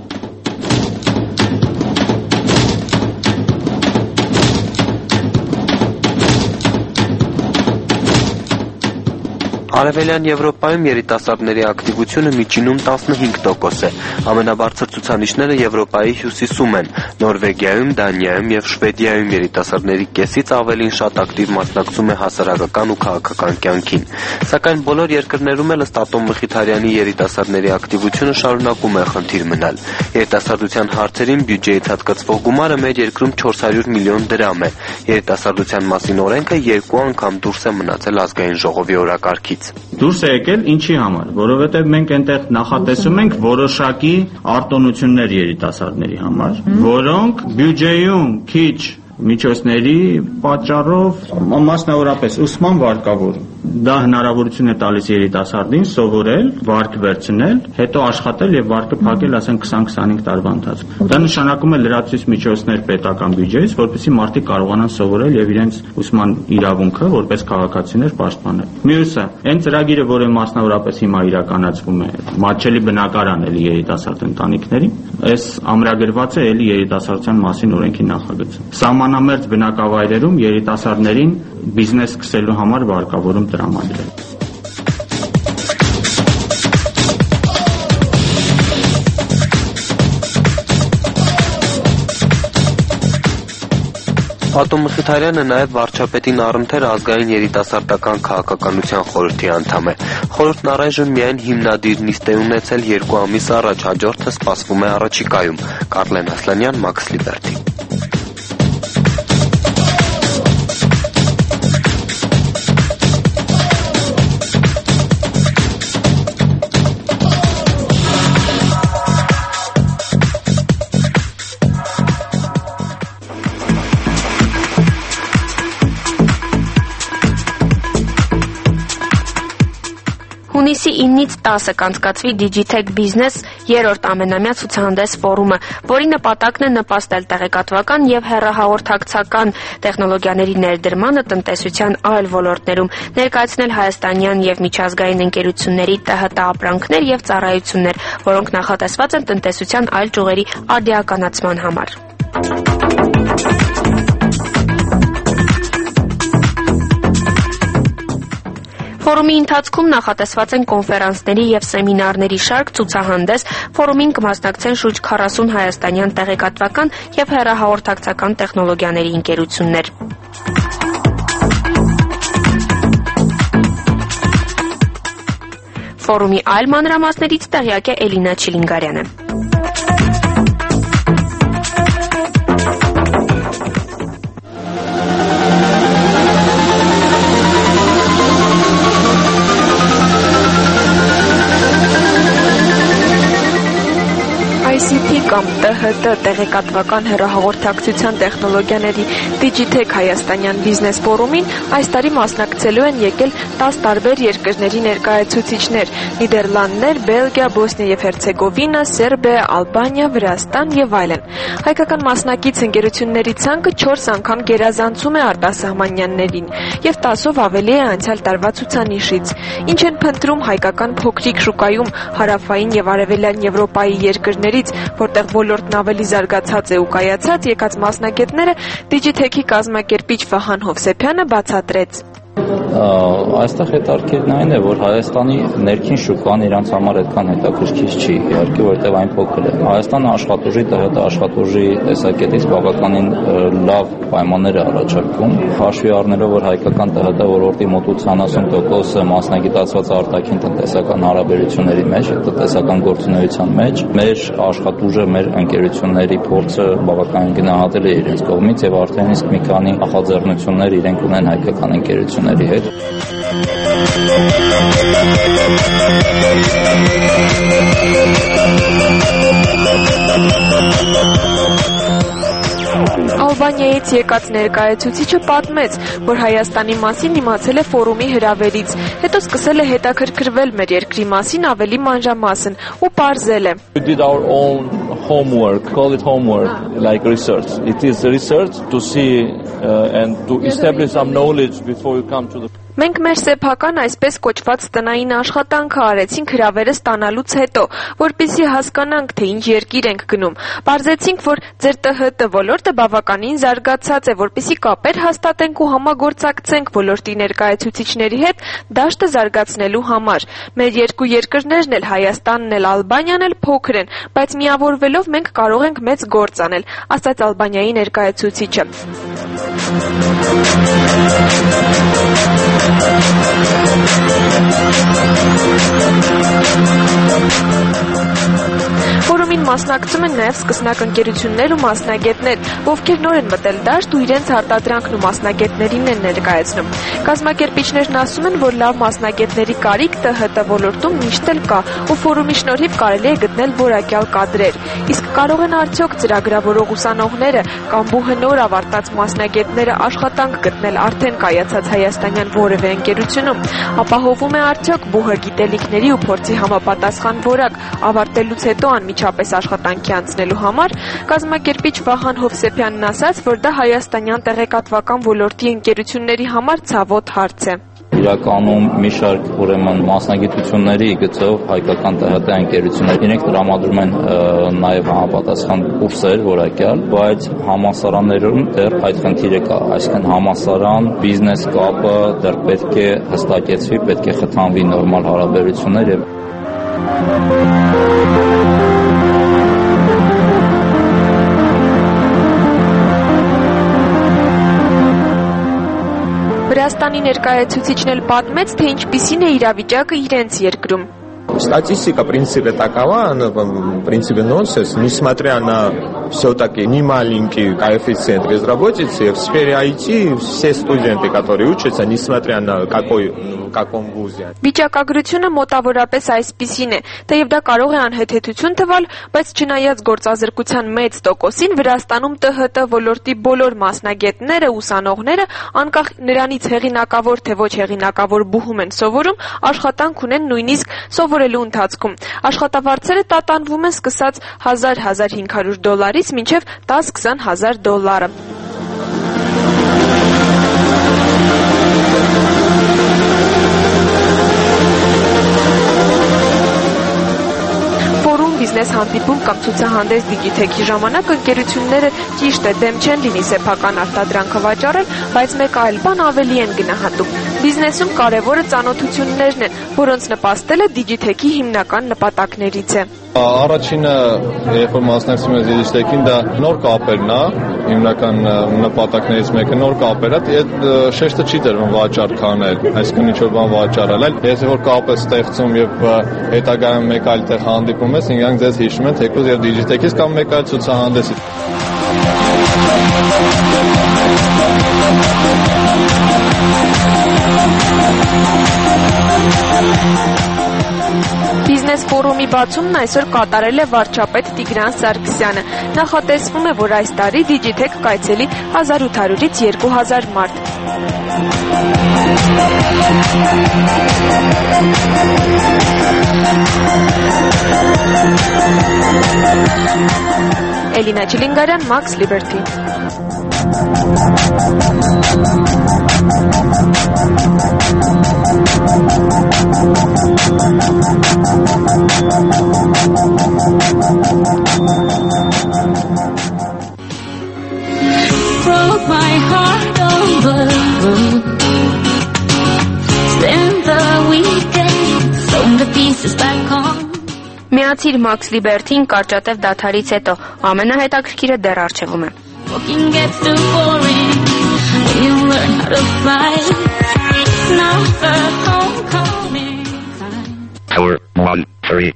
Speaker 15: Արևելյան Եվրոպայում երիտասարդների ակտիվությունը միջինում 15% է։ Ամենաբարձր ցուցանիշները Եվրոպայի հյուսիսում են։ Նորվեգիայում, Դանիայում եւ Շվեդիայում երիտասարդների կեսից ավելին շատ ակտիվ մասնակցում է հասարակական ու քաղաքական կյանքին։ Սակայն բոլոր երկրներում էլ ըստ Ատոմ Մխիթարյանի երիտասարդների ակտիվությունը շարունակում է խնդիր մնալ։ Երիտասարդության հարցերին բյուջեից հատկացվող գումարը մեր երկրում 400 միլիոն դրամ է։ Երիտասարդության մասին օրենքը 2 անգամ դուրս է մնացել ազգային ժողովի օրակարգից։
Speaker 16: Դուրս է եկել ինչի համար, որովհետև մենք այնտեղ նախատեսում ենք որոշակի արտոնություններ երիտասարդների համար, որոնք բյուջեում քիչ միջոցների պատճառով մասնավորապես ուսման վարկավորում։ Դա հնարավորություն է տալիս երիտասարդին սովորել, վարկ վերցնել, հետո աշխատել եւ վարկը փակել, ասենք 20-25 տարվա ընթացքում։ Դա նշանակում է լրացուցիչ միջոցներ պետական բյուջեից, որպեսզի մարդիկ կարողանան սովորել եւ իրենց ուսման իրավունքը որպես քաղաքացիներ պաշտպանել։ Մյուսը, այն ծրագիրը, որը մասնավորապես հիմա իրականացվում է, մատչելի բնակարան էլի երիտասարդ ընտանիքներին, այս ամրագրված է էլի երիտասարդության մասին օրենքի նախագծում։ Սահմանամերձ բնակավայրերում երիտասարդներին բիզնես սկսելու համար վարկավորում տրամադրել։
Speaker 15: Ատոմ Մխիթարյանը նաև վարչապետին առընթեր ազգային երիտասարդական քաղաքականության խորհրդի անդամ է։ Խորհուրդն առայժմ միայն հիմնադիր նիստ է ունեցել 2 ամիս առաջ, հաջորդը սպասվում է առաջիկայում։ Կարլեն Ասլանյան, Մաքս Լիբերթի։
Speaker 4: Հունիսի 9-ից 10-ը կանցկացվի Digitech Business 3-րդ ամենամյա ցուցահանդես ֆորումը, որի նպատակն է նպաստել տեղեկատվական եւ հեռահաղորդակցական տեխնոլոգիաների ներդրմանը տնտեսության այլ ոլորտներում, ներկայացնել հայաստանյան եւ միջազգային ընկերությունների ՏՀՏ ապրանքներ եւ ծառայություններ, որոնք նախատեսված են տնտեսության այլ ճյուղերի արդիականացման համար։ Ֆորումի ընթացքում նախատեսված են կոնֆերանսների եւ սեմինարների շարք, ցուցահանդես, ֆորումին կմասնակցեն շուրջ 40 հայաստանյան տեղեկատվական եւ հեռահաղորդակցական տեխնոլոգիաների ընկերություններ։ Ֆորումի այլ մանրամասներից տեղյակ է Էլինա Չիլինգարյանը։ ICT կամ ՏՀՏ տեղեկատվական հեռահաղորդակցության տեխնոլոգիաների Digitech հայաստանյան բիզնես ֆորումին այս տարի մասնակցելու են եկել 10 տարբեր երկրների ներկայացուցիչներ՝ Նիդերլանդներ, Բելգիա, Բոսնիա եւ Հերցեգովինա, Սերբիա, Ալբանիա, Վրաստան եւ այլն։ Հայկական մասնակից ընկերությունների ցանկը 4 անգամ գերազանցում է արտասահմանյաններին եւ 10-ով ավելի է անցյալ տարվա ցուցանիշից։ Ինչ են փնտրում հայկական փոքրիկ շուկայում հարավային եւ արևելյան Եվրոպայի երկրներից, որտեղ ոլորտն ավելի զարգացած է ու կայացած, եկած մասնագետները Digitech-ի կազմակերպիչ Վահան Հովսեփյանը բացատրեց։
Speaker 17: Այստեղ հետաքրքիրն այն է, որ Հայաստանի ներքին շուկան իրանց համար այդքան հետաքրքիր չի, իհարկե, որտեղ այն փոքր է։ Հայաստանը աշխատուժի, ՏՀՏ աշխատուժի տեսակետից բավականին լավ պայմաններ է առաջարկում, հաշվի առնելով, որ հայկական ՏՀՏ ոլորտի մոտ 80% մասնագիտացված արտաքին տնտեսական հարաբերությունների մեջ, տնտեսական գործունեության մեջ, մեր աշխատուժը, մեր ընկերությունների փորձը բավականին գնահատել է իրենց կողմից եւ արդեն իսկ մի քանի նախաձեռնություններ իրենք ունեն հայկական ընկերությունների հետ։
Speaker 4: Ալբանիայից եկած ներկայացուցիչը պատմեց, որ Հայաստանի մասին իմացել է ֆորումի հրավերից, հետո սկսել է հետաքրքրվել մեր երկրի մասին ավելի մանրամասն ու պարզել է.
Speaker 17: We did our own homework, call it homework, like research. It is research to see and to establish some knowledge before you come to the
Speaker 4: Մենք մեր սեփական այսպես կոչված տնային աշխատանքը արեցինք հրավերը ստանալուց հետո, որպեսզի հասկանանք, թե ինչ երկիր ենք գնում։ Պարզեցինք, որ ձեր ՏՀՏ ոլորտը բավականին զարգացած է, որպեսզի կապեր հաստատենք ու համագործակցենք ոլորտի ներկայացուցիչների հետ դաշտը զարգացնելու համար։ Մեր երկու երկրներն էլ, Հայաստանն էլ Ալբանիան էլ փոքր են, բայց միավորվելով մենք կարող ենք մեծ գործ անել, ասաց Ալբանիայի ներկայացուցիչը։ Ֆորումին մասնակցում են նաև սկսնակ ընկերություններ ու մասնագետներ, ովքեր նոր են մտել դաշտ ու իրենց արտադրանքն ու մասնագետներին են ներկայացնում։ Կազմակերպիչներն ասում են, որ լավ մասնագետների կարիք ՏՀՏ ոլորտում միշտ էլ կա, ու ֆորումի շնորհիվ կարելի է գտնել որակյալ կադրեր։ Իսկ կարող են արդյոք ծրագրավորող ուսանողները կամ բուհը նոր ավարտած մասնագետները աշխատանք գտնել արդեն կայացած հայաստանյան որևէ ընկերությունում, ապահովում է արդյոք բուհը գիտելիքների ու փորձի համապատասխան որակ ավարտելուց հետո անմիջապես աշխատանքի անցնելու համար։ Կազմակերպիչ Վահան Հովսեփյանն ասաց, որ դա հայաստանյան տեղեկատվական ոլորտի ընկերությունների համար ցավոտ հարց է։
Speaker 17: Իրականում մի շարք ուրեմն մասնագիտությունների գծով հայկական ՏՀՏ ընկերություններ իրենք տրամադրում են նաև համապատասխան կուրսեր որակյալ, բայց համալսարաններում դեռ այդ խնդիրը կա, այսինքն համալսարան, բիզնես կապը դեռ պետք է հստակեցվի, պետք է խթանվի նորմալ հարաբերություններ եւ Վրաստանի ներկայացուցիչն էլ պատմեց, թե ինչպիսին է իրավիճակը իրենց երկրում։
Speaker 18: Статистика, в принципе, такова, она, в принципе, нонсенс, несмотря на все-таки немаленький коэффициент безработицы, в сфере IT все студенты, которые учатся, несмотря на каком вузе.
Speaker 4: Վիճակագրությունը մոտավորապես այսպիսին է, թեև դա կարող է անհեթեթություն թվալ, բայց չնայած գործազրկության մեծ տոկոսին Վրաստանում ՏՀՏ ոլորտի բոլոր մասնագետները, ուսանողները, անկախ նրանից հեղինակավոր թե ոչ հեղինակավոր բուհում են սովորում, աշխատանք ունեն նույնիսկ սովորելու ընթացքում։ Աշխատավարձերը տատանվում են սկսած $1000-1500 մինչև $10,000-20,000։ Բիզնես հանդիպում կամ ցուցահանդես Digitech-ի ժամանակ ընկերությունները ճիշտ է դեմ չեն լինի սեփական արտադրանքը վաճառել, բայց մեկ այլ բան ավելի են գնահատում։ Բիզնեսում կարևորը ծանոթություններն են, որոնց նպաստելը Digitech-ի հիմնական նպատակներից է։
Speaker 19: Առաջինը, երբ որ մասնակցում ես Digitech-ին, դա նոր կապերն է, հիմնական նպատակներից մեկը նոր կապերը, այդ շեշտը չի դրվում վաճառք անել, այսինքն ինչ որ բան վաճառել, այլ եթե որ կապ է ստեղծում եւ հետագայում մեկ այլ տեղ հանդիպում ես, ինքան ձեզ հիշում են թեկուզ եւ Digitech-ից կամ մեկ այլ ցուցահանդեսից։
Speaker 4: Բիզնես ֆորումի բացումն այսօր կատարել է վարչապետ Տիգրան Սարգսյանը։ Նախատեսվում է, որ այս տարի Digitech կայցելի 1800-ից 2000 մարդ։ Էլինա Չիլինգարյան, Max Liberty։
Speaker 20: Broke my heart over. Spend the weekend, sewn the pieces back on.
Speaker 4: Միացիր Max Liberty-ին կարճատև դադարից հետո, ամենահետաքրքիրը դեռ առջևում է։
Speaker 20: Walking gets too boring when you learn how to fly. It's not the homecoming time.
Speaker 21: Hour 1, 3.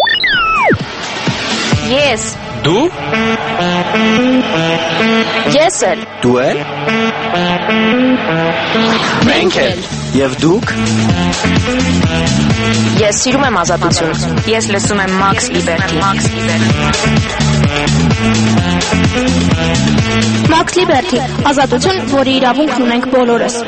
Speaker 4: Yes.
Speaker 21: Դու?
Speaker 4: Ես Ես էլ։
Speaker 15: Դու էլ։ Մենք էլ։ Եվ դուք։
Speaker 4: Ես սիրում եմ ազատություն։ Ես լսում եմ Max Liberty։
Speaker 5: Max Liberty, ազատություն, որի իրավունքն ունենք բոլորս։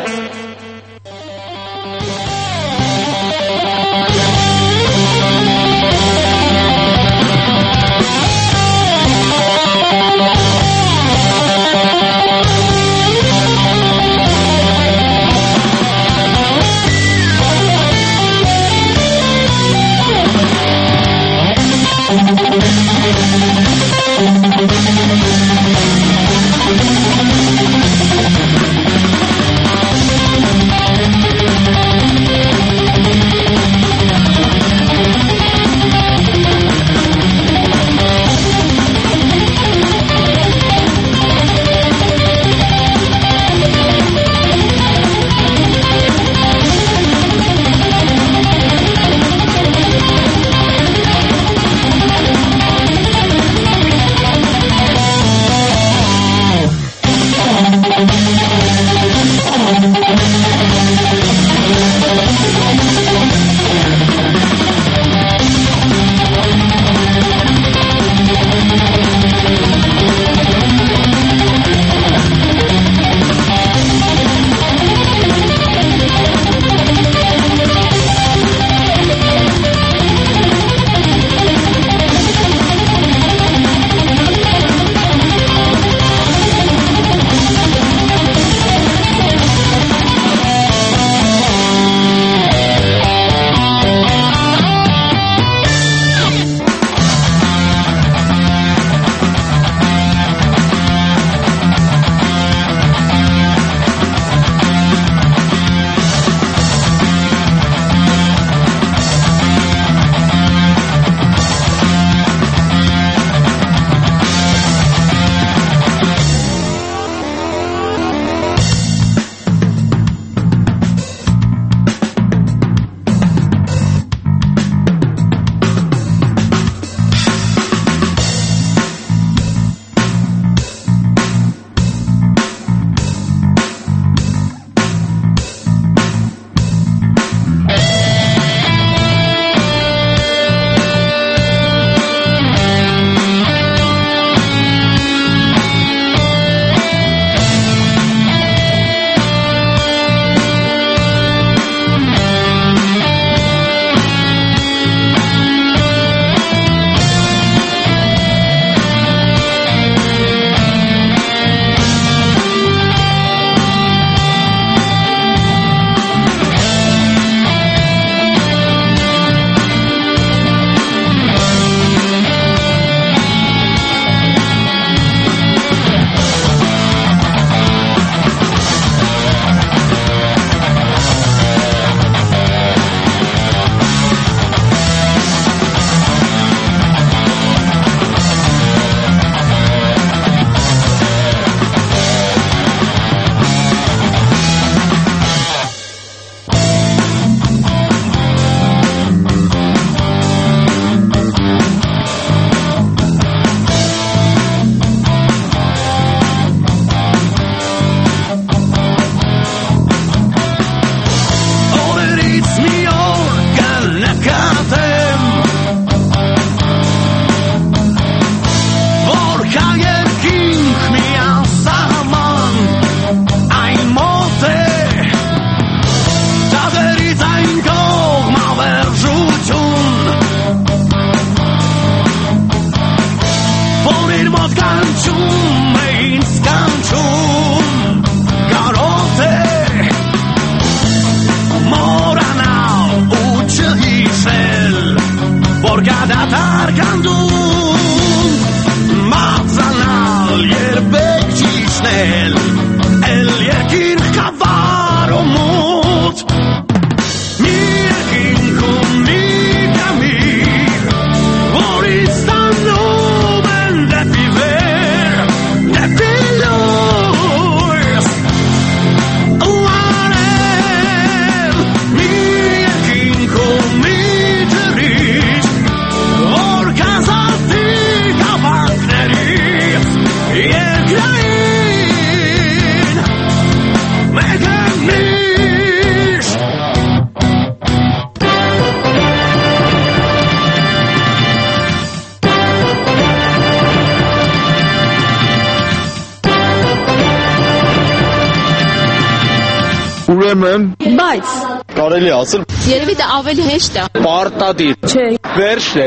Speaker 19: Գիտեմ եմ։
Speaker 6: Բայց
Speaker 19: կարելի ասել
Speaker 6: երևի դա ավելի հեշտ է։
Speaker 19: պարտադիր։
Speaker 6: Չէ։
Speaker 19: Վերջն է։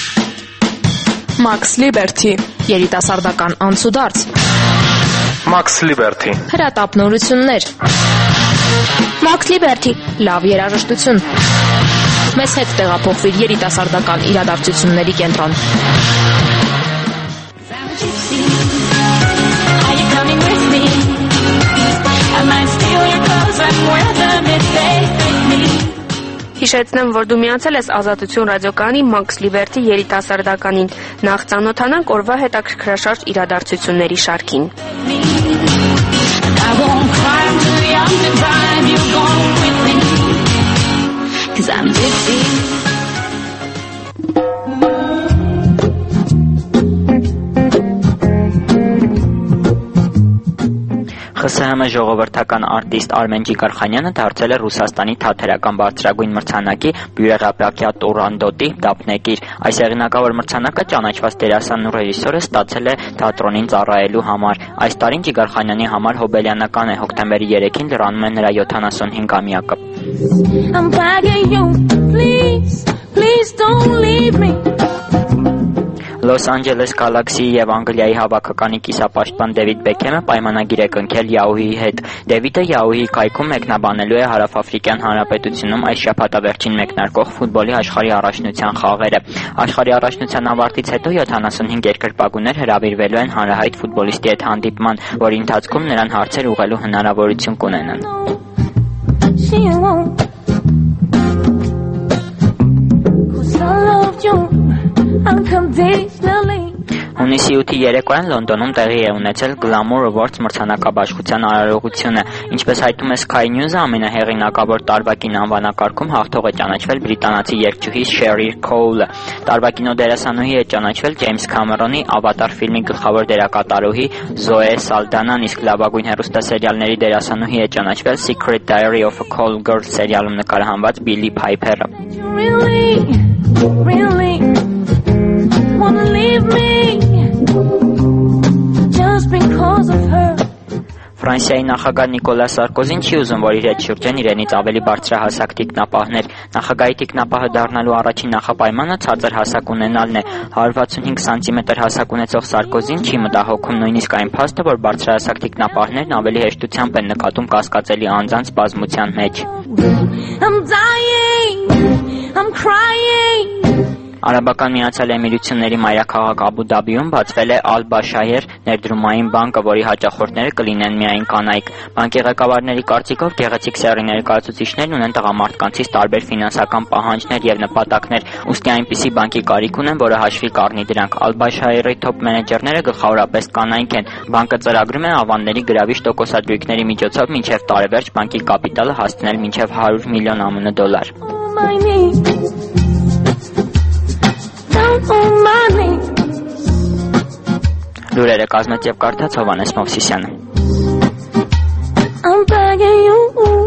Speaker 4: Max Liberty, երիտասարդական անցուդարձ։
Speaker 13: Max Liberty,
Speaker 4: Հրատապնորություններ,
Speaker 5: Max Liberty,
Speaker 4: լավ երաժշտություն։ Մեզ հետ տեղափոխվիր երիտասարդական իրադարձությունների կենտրոն։
Speaker 20: Are you coming with me? I might steal your clothes and wear them if they fit me.
Speaker 4: Հիշեցնեմ, որ դու միացել ես Ազատություն ռադիոկայանի Max Liberty երիտասարդականին։ Նախ ծանոթանանք օրվա հետաքրքրաշարժ իրադարձությունների շարքին։
Speaker 20: I won't climb too young to drive you gone with me. 'Cause I'm gypsy.
Speaker 10: ԽՍՀՄ ժողովրդական արտիստ Արմեն Ջիգարխանյանը դարձել է Ռուսաստանի թատերական բարձրագույն մրցանակի Բյուրեղապակյա Տուրանդոտի դափնեկիր։ Այս եղանակավոր մրցանակը ճանաչված դերասանն ու ռեժիսորը ստացել է թատրոնին ծառայելու համար։ Այս տարին Ջիգարխանյանի համար հոբելյանական է, հոկտեմբերի 3-ին լրանում է նրա 75-ամյակը։
Speaker 20: I'm begging you, please, please don't leave me.
Speaker 10: Լոս Անջելես Գալաքսիի եւ Անգլիայի հավաքականի կիսապաշտպան Դեվիդ Բեքեմը պայմանագիր է կնքել Յահուի հետ։ Դեվիդը Յահուի կայքում մեկնաբանելու է Հարավաֆրիկյան Հանրապետությունում այս շաբաթավերջին մեկնարկող ֆուտբոլի աշխարհի առաջնության խաղերը։ Աշխարհի առաջնության ավարտից հետո 75 երկրպագուներ հրավիրվելու են հանրահայտ ֆուտբոլիստի հետ հանդիպման, որի ընթացքում նրան հարցեր ուղղելու հնարավորություն կունենան։
Speaker 20: She won't. 'Cause I loved you unconditionally.
Speaker 10: Հունիսի 8-ի երեկոյան Լոնդոնում տեղի է ունեցել Glamour Awards մրցանակաբաշխության արարողությունը։ Ինչպես հայտնում է Sky News-ը, ամենահեղինակավոր տարվա կինոանվանակարգում հաղթող է ճանաչվել բրիտանացի երգչուհի Sherry Cole-ը։ Տարվա կինոդերասանուհի է ճանաչվել Ջեյմս Քամերոնի Ավատար ֆիլմի գլխավոր դերակատարուհի Զոե Սալդանան, իսկ լավագույն հեռուստասերիալների դերասանուհի է ճանաչվել Secret Diary of a Call Girl սերիալում նկարահանված Բիլի Փայփերը։
Speaker 20: Really wanna leave me just because of her.
Speaker 10: Ֆրանսիայի նախագահ Նիկոլա Սարկոզին չի ուզում, որ իր հետ շրջեն իրենից ավելի բարձրահասակ տիկնապահներ։ Նախագահի տիկնապահը դառնալու առաջին նախապայմանը ցածր հասակ ունենալն է։ 165 սանտիմետր հասակ ունեցող Սարկոզին չի մտահոգում նույնիսկ այն փաստը, որ բարձրահասակ տիկնապահներն ավելի հեշտությամբ են նկատում կասկածելի անձանց բազմության մեջ։
Speaker 20: I'm dying, I'm crying.
Speaker 10: Արաբական Միացյալ Էմիրությունների մայրաքաղաք Աբու Դաբիում բացվել է Ալ-Բաշայեր ներդրումային բանկը, որի հաճախորդները կլինեն միայն կանայք։ Բանկի ղեկավարների կարծիքով գեղեցիկ սեռի ներկայացուցիչներն ունեն տղամարդկանցից տարբեր ֆինանսական պահանջներ եւ նպատակներ, ուստի այնպիսի բանկի կարիք ունեն, որը հաշվի կառնի դրանք։ Ալ-Բաշայերի թոփ մենեջերները գլխավորապես կանայք են։ Բանկը ծրագրում է ավանների գրավիչ տոկոսադրույքների միջոցով մինչև տարեվերջ բանկի կապիտալը հասցնել մինչև 100 միլիոն ԱՄՆ դոլար։ Լուրերը կազմեց եւ կարդաց Հովհաննես Մովսիսյանը։
Speaker 20: I'm begging you.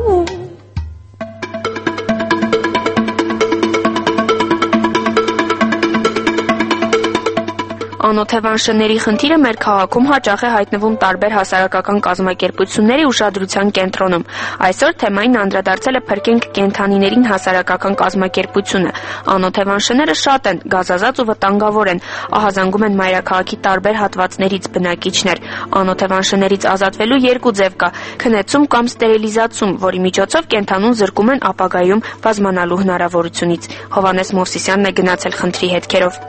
Speaker 4: Անօթևան շների խնդիրը մեր քաղաքում հաճախ է հայտնվում տարբեր հասարակական կազմակերպությունների ուշադրության կենտրոնում։ Այսօր թեմային անդրադարձել է Փրկենք կենդանիներին հասարակական կազմակերպությունը։ Անօթևան շները շատ են, գազազած ու վտանգավոր են, ահազանգում են մայրաքաղաքի տարբեր հատվածներից բնակիչներ։ Անօթևան շներից ազատվելու երկու ձև կա՝ քնեցում կամ ստերիլիզացում, որի միջոցով կենդանուն զրկում են ապագայում բազմանալու հնարավորությունից։ Հովհաննես Մովսիսյանն է գնացել խնդրի հետքերով։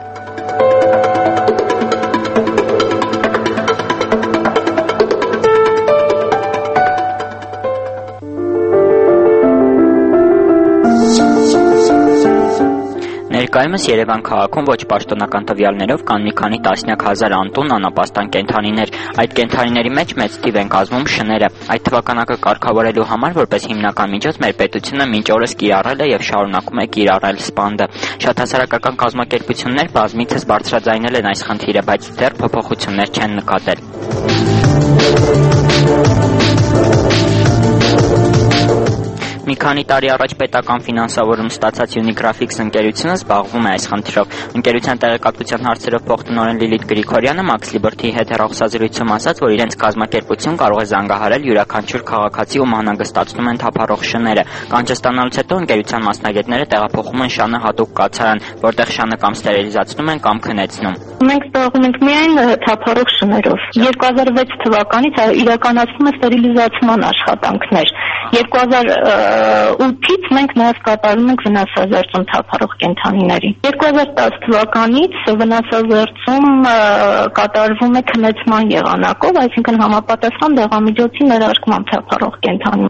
Speaker 10: Ներկայումս Երևան քաղաքում ոչ պաշտոնական տվյալներով կան մի քանի տասնյակ հազար անտուն անապաստան կենդանիներ։ Այդ կենդանիների մեջ մեծ թիվ են կազմում շները։ Այդ թվականակը կարգավորելու համար որպես հիմնական միջոց մեր պետությունը մինչ օրս կիրառել է եւ շարունակում է կիրառել սպանդը։ Շատ հասարակական կազմակերպություններ բազմիցս բարձրաձայնել են այս խնդիրը, բայց դեռ փոփոխություններ չեն նկատել։ Մի քանի տարի առաջ պետական ֆինանսավորում ստացած Unigraphics ընկերությունը զբաղվում է այս խնդրով։ Ընկերության տեղեկատվության հարցերով փոխտնօրեն Լիլիթ Գրիգորյանը Max Liberty-ի հետ հեռախոսազրույցում ասաց, որ իրենց կազմակերպություն կարող է զանգահարել յուրաքանչյուր քաղաքացի, ում անհանգստացնում են թափառող շները։ Կանչը ստանալուց հետո ընկերության մասնագետները տեղափոխում են շանը հատուկ կացարան, որտեղ շանը կամ ստերիլիզացնում են կամ քնեցնում։
Speaker 12: Մենք զբաղվում ենք միայն թափառող շներով։ 2006 թվականից իրականացնում է ստերիլիզացման աշխատանքներ։ 2008-ից մենք նաև կատարում ենք վնասազերծում թափառող կենդանիների։ 2010 թվականից վնասազերծում կատարվում է քնեցման եղանակով, այսինքն համապատասխան դեղամիջոցի ներարկմամբ թափառող կենդանի։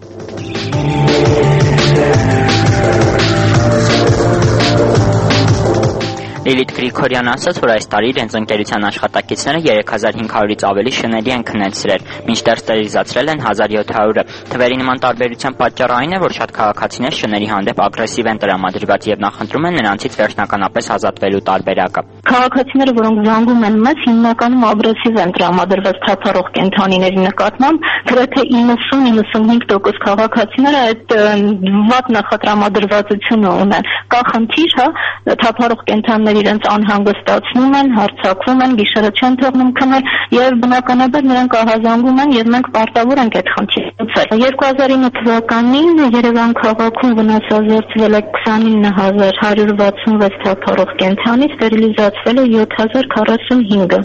Speaker 10: Լիլիթ Գրիգորյանը ասաց, որ այս տարի իրենց ընկերության աշխատակիցները 3500-ից ավելի շների են քնեցրել, մինչդեռ ստերիլիզացրել են 1700-ը։ Թվերի նման տարբերության պատճառը այն է, որ շատ քաղաքացիներ շների հանդեպ ագրեսիվ են տրամադրված եւ նախընտրում են նրանցից վերջնականապես ազատվելու տարբերակը։
Speaker 12: Քաղաքացիները, որոնք զանգում են մեզ, հիմնականում ագրեսիվ են տրամադրված թափառող կենդանիների նկատմամբ, գրեթե 90-95% քաղաքացիները այդ վատ նախատրամադրվածությունը ունեն։ Կա խնդիր, թափառող կենդանիները իրենց անհանգստացնում են, հարձակվում են, գիշերը չեն թողնում քնել եւ բնականաբար նրանք ահազանգում են եւ մենք պարտավոր ենք այդ խնդիրը լուծել։ 2009 թվականին Երևան քաղաքում վնասազերծվել է 29166 թափառող կենդանի, ստերիլիզացվել է 7045-ը։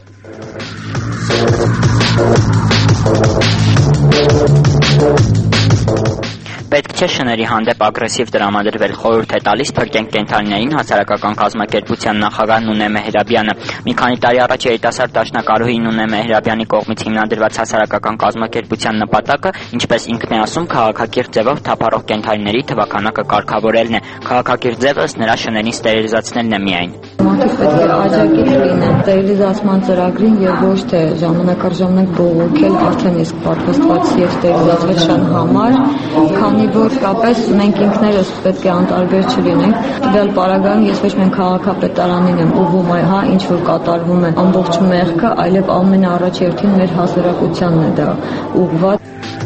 Speaker 10: Պետք չէ շների հանդեպ ագրեսիվ տրամադրվել, խորհուրդ է տալիս «Փրկենք կենդանիներին» հասարակական կազմակերպության նախագահ Նունե Մեհրաբյանը։ Մի քանի տարի առաջ երիտասարդ դաշնակահարուհի Նունե Մեհրաբյանի կողմից հիմնադրված հասարակական կազմակերպության նպատակը, ինչպես ինքն է ասում, քաղաքակիրթ ձևով թափառող կենդանիների թվականակը կարգավորելն է։ Քաղաքակիրթ ձևը ըստ նրա շներին ստերիլիզացնելն է միայն։
Speaker 22: Մարդիկ պետք է աջակից լինեն ստերիլիզացման ծրագրին եւ ոչ թե ժամանակ առ ժամանակ բողոքել արդեն իսկ պատվաստված եւ ստերիլիզացված շան համար, քանի որ կապես մենք ինքներս պետք է անտարբեր չլինենք։ Դել պարագայում ես ոչ միայն քաղաքապետարանին եմ ուղղում, ինչ որ կատարվում է ամբողջ մեղքը, այլև ամենաառաջերտին մեր հասարակությանն է դա ուղղված։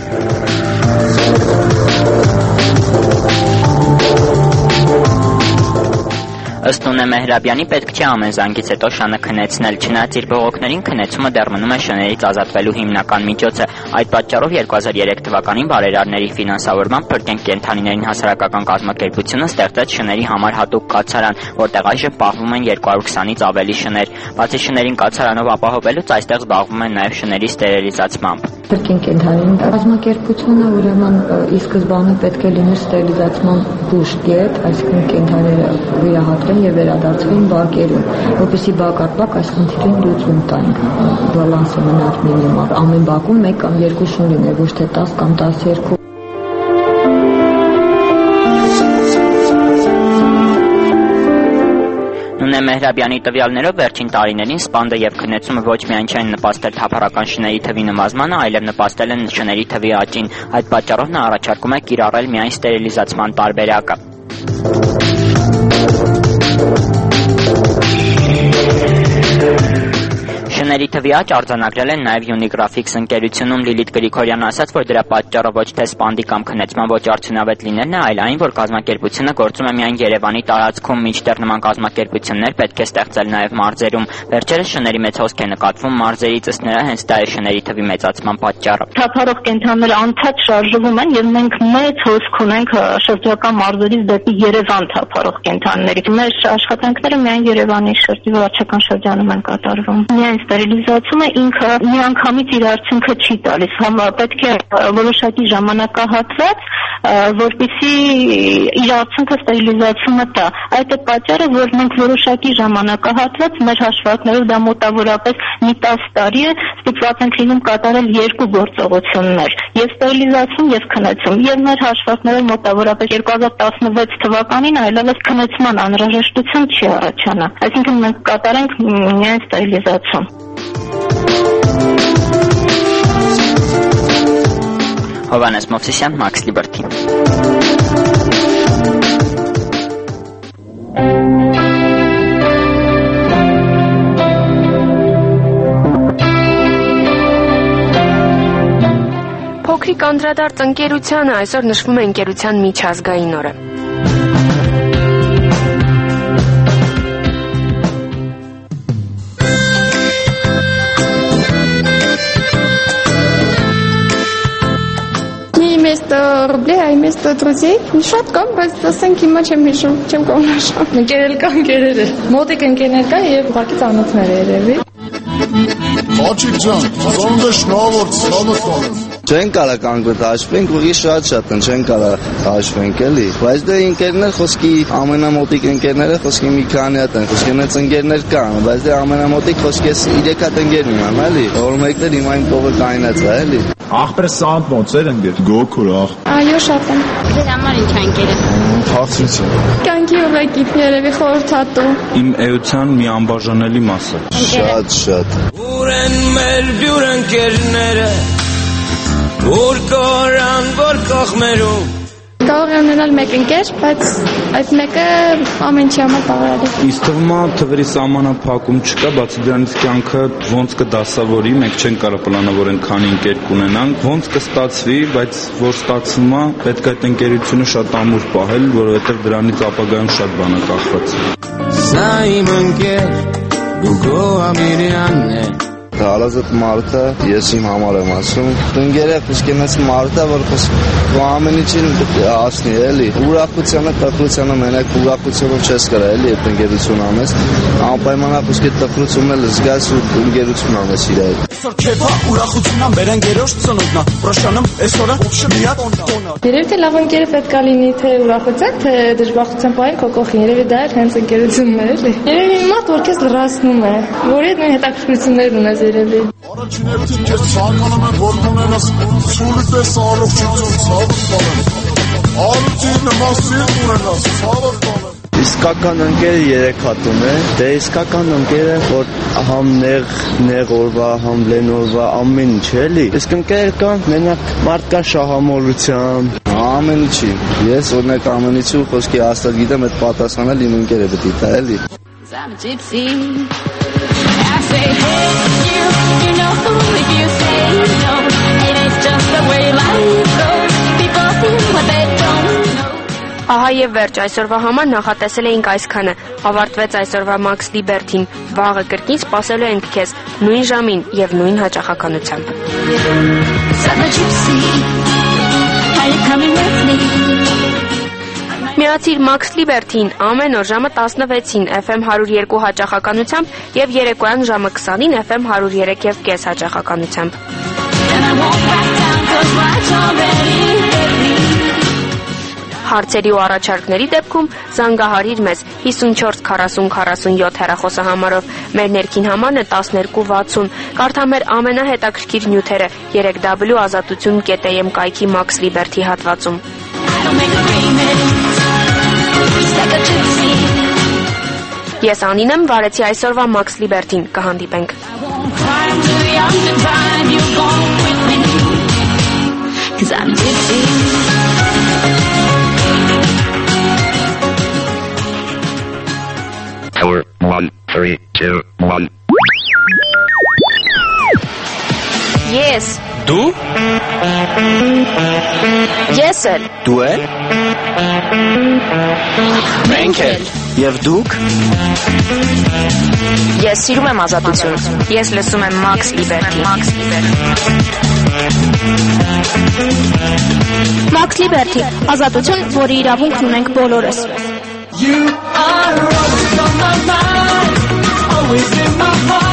Speaker 10: Ըստ Նունե Մեհրաբյանի պետք չէ ամեն զանգից հետո շանը քնեցնել, չնայած իր բողոքներին քնեցումը դեռ մնում է շներից ազատվելու հիմնական միջոցը։ Այդ պատճառով 2003 թվականին բարերարների ֆինանսավորմամբ «Փրկենք կենդանիներին» հասարակական կազմակերպությունը ստեղծեց շների համար հատուկ կացարան, որտեղ այժմ պահվում են 220-ից ավելի շներ։ Բացի շներին կացարանով ապահովելուց, այստեղ զբաղվում են նաև շների ստերիլիզացմամբ։
Speaker 22: «Փրկենք կենդանիներին» կազմակերպությունը ուրեմն ի սկզբանե պետք է լիներ ստերիլիզացման բուժկետ, այսինքն կենդանիները վիրահատվեն եւ վերադարձվեն բակերում, որպեսզի բակ առ բակ այս խնդիրին լուծում տանք, բալանսը մնար մինիմալ։ Ամեն բակում 1 կամ 2 շուն լիներ, ոչ թե 10 կամ 12։
Speaker 10: Նունե Մեհրաբյանի տվյալներով վերջին տարիներին սպանդը եւ քնեցումը ոչ միայն չեն նպաստել թափառական շների թվի նվազմանը, այլև նպաստել են շների թվի աճին։ Այդ պատճառով նա առաջարկում է կիրառել միայն ստերիլիզացման տարբերակը։ Շների թվի աճ արձանագրել են նաև Unigraphics ընկերությունում։ Լիլիթ Գրիգորյանը ասաց, որ դրա պատճառը ոչ թե սպանդի կամ քնեցման ոչ արդյունավետ լինելն է, այլ այն, որ կազմակերպությունը գործում է միայն Երևանի տարածքում, մինչդեռ նման կազմակերպություններ պետք է ստեղծել նաև մարզերում։ Վերջերս շների մեծ հոսք է նկատվում մարզերից, ըստ նրա հենց դա է շների թվի մեծացման պատճառը։
Speaker 12: Թափառող կենդանիները անցած շարժվում են եւ մենք մեծ հոսք ունենք շրջակա մարզերից դեպի Երևան թափառող կենդանիների։ Մեր աշխատանքները միայն Երևանի վարչական շրջանում են կատարվում։ Միայն ստերիլիզացումը ինքը միանգամից իր արդյունքը չի տալիս, պետք է որոշակի ժամանակահատված, որպեսզի իր արդյունքը ստերիլիզացումը տա։ Այդ է պատճառը, որ մենք որոշակի ժամանակահատված մեր հաշվարկներով դա մոտավորապես մի 10 տարի է, ստիպված ենք լինում կատարել 2 գործողություններ՝ եւ ստերիլիզացում եւ քնեցում։ Եվ մեր հաշվարկներով մոտավորապես 2016 թվականին այլևս քնեցման անհրաժեշտություն չի առաջանա։ Այսինքն մենք կատարենք միայն ստերիլիզացում։
Speaker 10: Հովհաննես Մովսիսյան, Max Liberty։
Speaker 4: Փոքրիկ անդրադարձ ընկերությանը այսօր նշվում է ընկերության միջազգային օրը։
Speaker 7: Вместо рублей, а вместо друзей. Շատ կամ, բայց ասենք հիմա չեմ հիշում, չեմ կողմնաշում։
Speaker 9: Ընկերել կա, ընկերել է։ Մոտիկ ընկերներ կա եւ ուղղակի ծանոթներ երևի։
Speaker 11: Աղջիկ ջան, զոնდა շնորհավոր, ցանոթ
Speaker 23: Չեն կարա կանգնած հաշվենք, ուղի շատ են, չեն կարա հաշվենք էլի։ Բայց դե ընկերներ խոսքի ամենամոտիկ ընկերները խոսքի մի քանի հատ են, խոսքի նենց ընկերներ կան, բայց դե ամենամոտիկ խոսքի 3 հատ ընկեր ունեմ, էլի։ Որ մեկներ հիմա իմ կողը կայնած է, էլի։
Speaker 11: Ախպեր սանտ ոնցեր ընկեր։ Գոքուր ախ։
Speaker 7: Այո, շատ եմ։
Speaker 6: Ձեր համար ինչ է ընկերը։
Speaker 11: Թավցություն։
Speaker 7: Կյանքի ուղեկի երևի խորհրդատու։
Speaker 24: Իմ էության մի անբաժանելի մաս է։
Speaker 23: Շատ։
Speaker 1: Ուր են մեր բյուր ընկերները Որ կորան, որ կողմերում
Speaker 7: Կարող է ունենալ մեկ ընկեր, բայց այդ մեկը ամեն ինչի համար բաղարարի։
Speaker 24: Ինձ թվում է թվերի սահմանափակում չկա, բացի դրանից կյանքը ոնց կդասավորի, մենք չենք կարող պլանավորենք քանի ընկեր կունենանք, ոնց կստացվի, բայց որ ստացվում է, պետք է այդ ընկերությունը շատ ամուր պահել, որովհետև դրանից ապագայում շատ բան է կախված։
Speaker 1: Սա իմ ընկեր, դու քո ամիրյանն է
Speaker 23: Հարազատ մարդը ես իմ համար եմ ասում ընկերը խոսքենից մարդը որ ամեն ինչին ասնի էլի ուրախությանը տխրությանը մենակ ուրախությունով չես կրա էլի այդ ընկերություն անես անպայմանաբար խոսքի տխրությունն էլ զգաս ու ընկերություն անես իր հետ
Speaker 1: Այսօր քեփա ուրախությունն մեր ընկերոջ ծնունդն է պրոշանում այսօրը միակ տոնը
Speaker 9: Երևի թե լավ ընկերը պետք է լինի թե ուրախության թե դժբախտության պահին քո կողքին երևի դա էլ հենց ընկերությունն է էլի Երևի մի մարդ որ քեզ լրացնում է որ հետ նույն հետաքրքրություններ ունես երևի
Speaker 11: Առաջին հերթին քեզ ցանկանում եմ որ ունենաս ցուրտ պես առողջություն ցավը տանեմ Արուտի նմասին ունենաս ցավը տանեմ
Speaker 23: Իսկական ընկերը 3 հատ ունե, դե իսկական ընկերը որ համ նեղ օրվա, համ լեն օրվա ամեն ինչ էլի։ Իսկ ընկեր կան մենակ մարդկա շահամոլության, ամեն ինչի։ Ես օրինակ ամեն ինչի խոսքի հաստատ գիտեմ այդ պատասխանել իմ ընկերը պետք է տա էլի։
Speaker 20: I'm a gypsy. I say hey you know if you say no, it ain't just the way life goes. People feel what they don't know.
Speaker 4: Ահա եւ վերջ այսօրվա համար նախատեսել էինք այսքանը։ Ավարտվեց այսօրվա Max Liberty-ն։ Վաղը կրկին սպասելու ենք քեզ նույն ժամին եւ նույն հաճախականությամբ։ Միացիր Max Liberty-ն ամեն օր ժամը 16-ին FM 102 հաճախականությամբ եւ երեկոյան ժամը 20-ին FM 103.5 հաճախականությամբ։ Հարցերի ու առաջարկների դեպքում զանգահարիր մեզ 54 40 47 հեռախոսահամարով։ Մեր ներքին համարն է 1260։ Կարդա մեր ամենահետաքրքիր նյութերը 3w.azatutun.am կայքի Max Liberty հատվածում։ Ես Անին եմ, վարեցի այսօրվա Max Liberty-ն, կհանդիպենք։
Speaker 21: Tower 1, 3, 2, 1.
Speaker 4: Yes.
Speaker 3: Դու?
Speaker 4: Ես էլ։
Speaker 3: Դու էլ? Մենք էլ։ Եվ դուք?
Speaker 4: Ես սիրում եմ ազատություն։ Ես լսում եմ Max Liberty։
Speaker 5: Max Liberty, ազատություն, որի իրավունքն ունենք բոլորս։
Speaker 1: You are always on my mind, always in my heart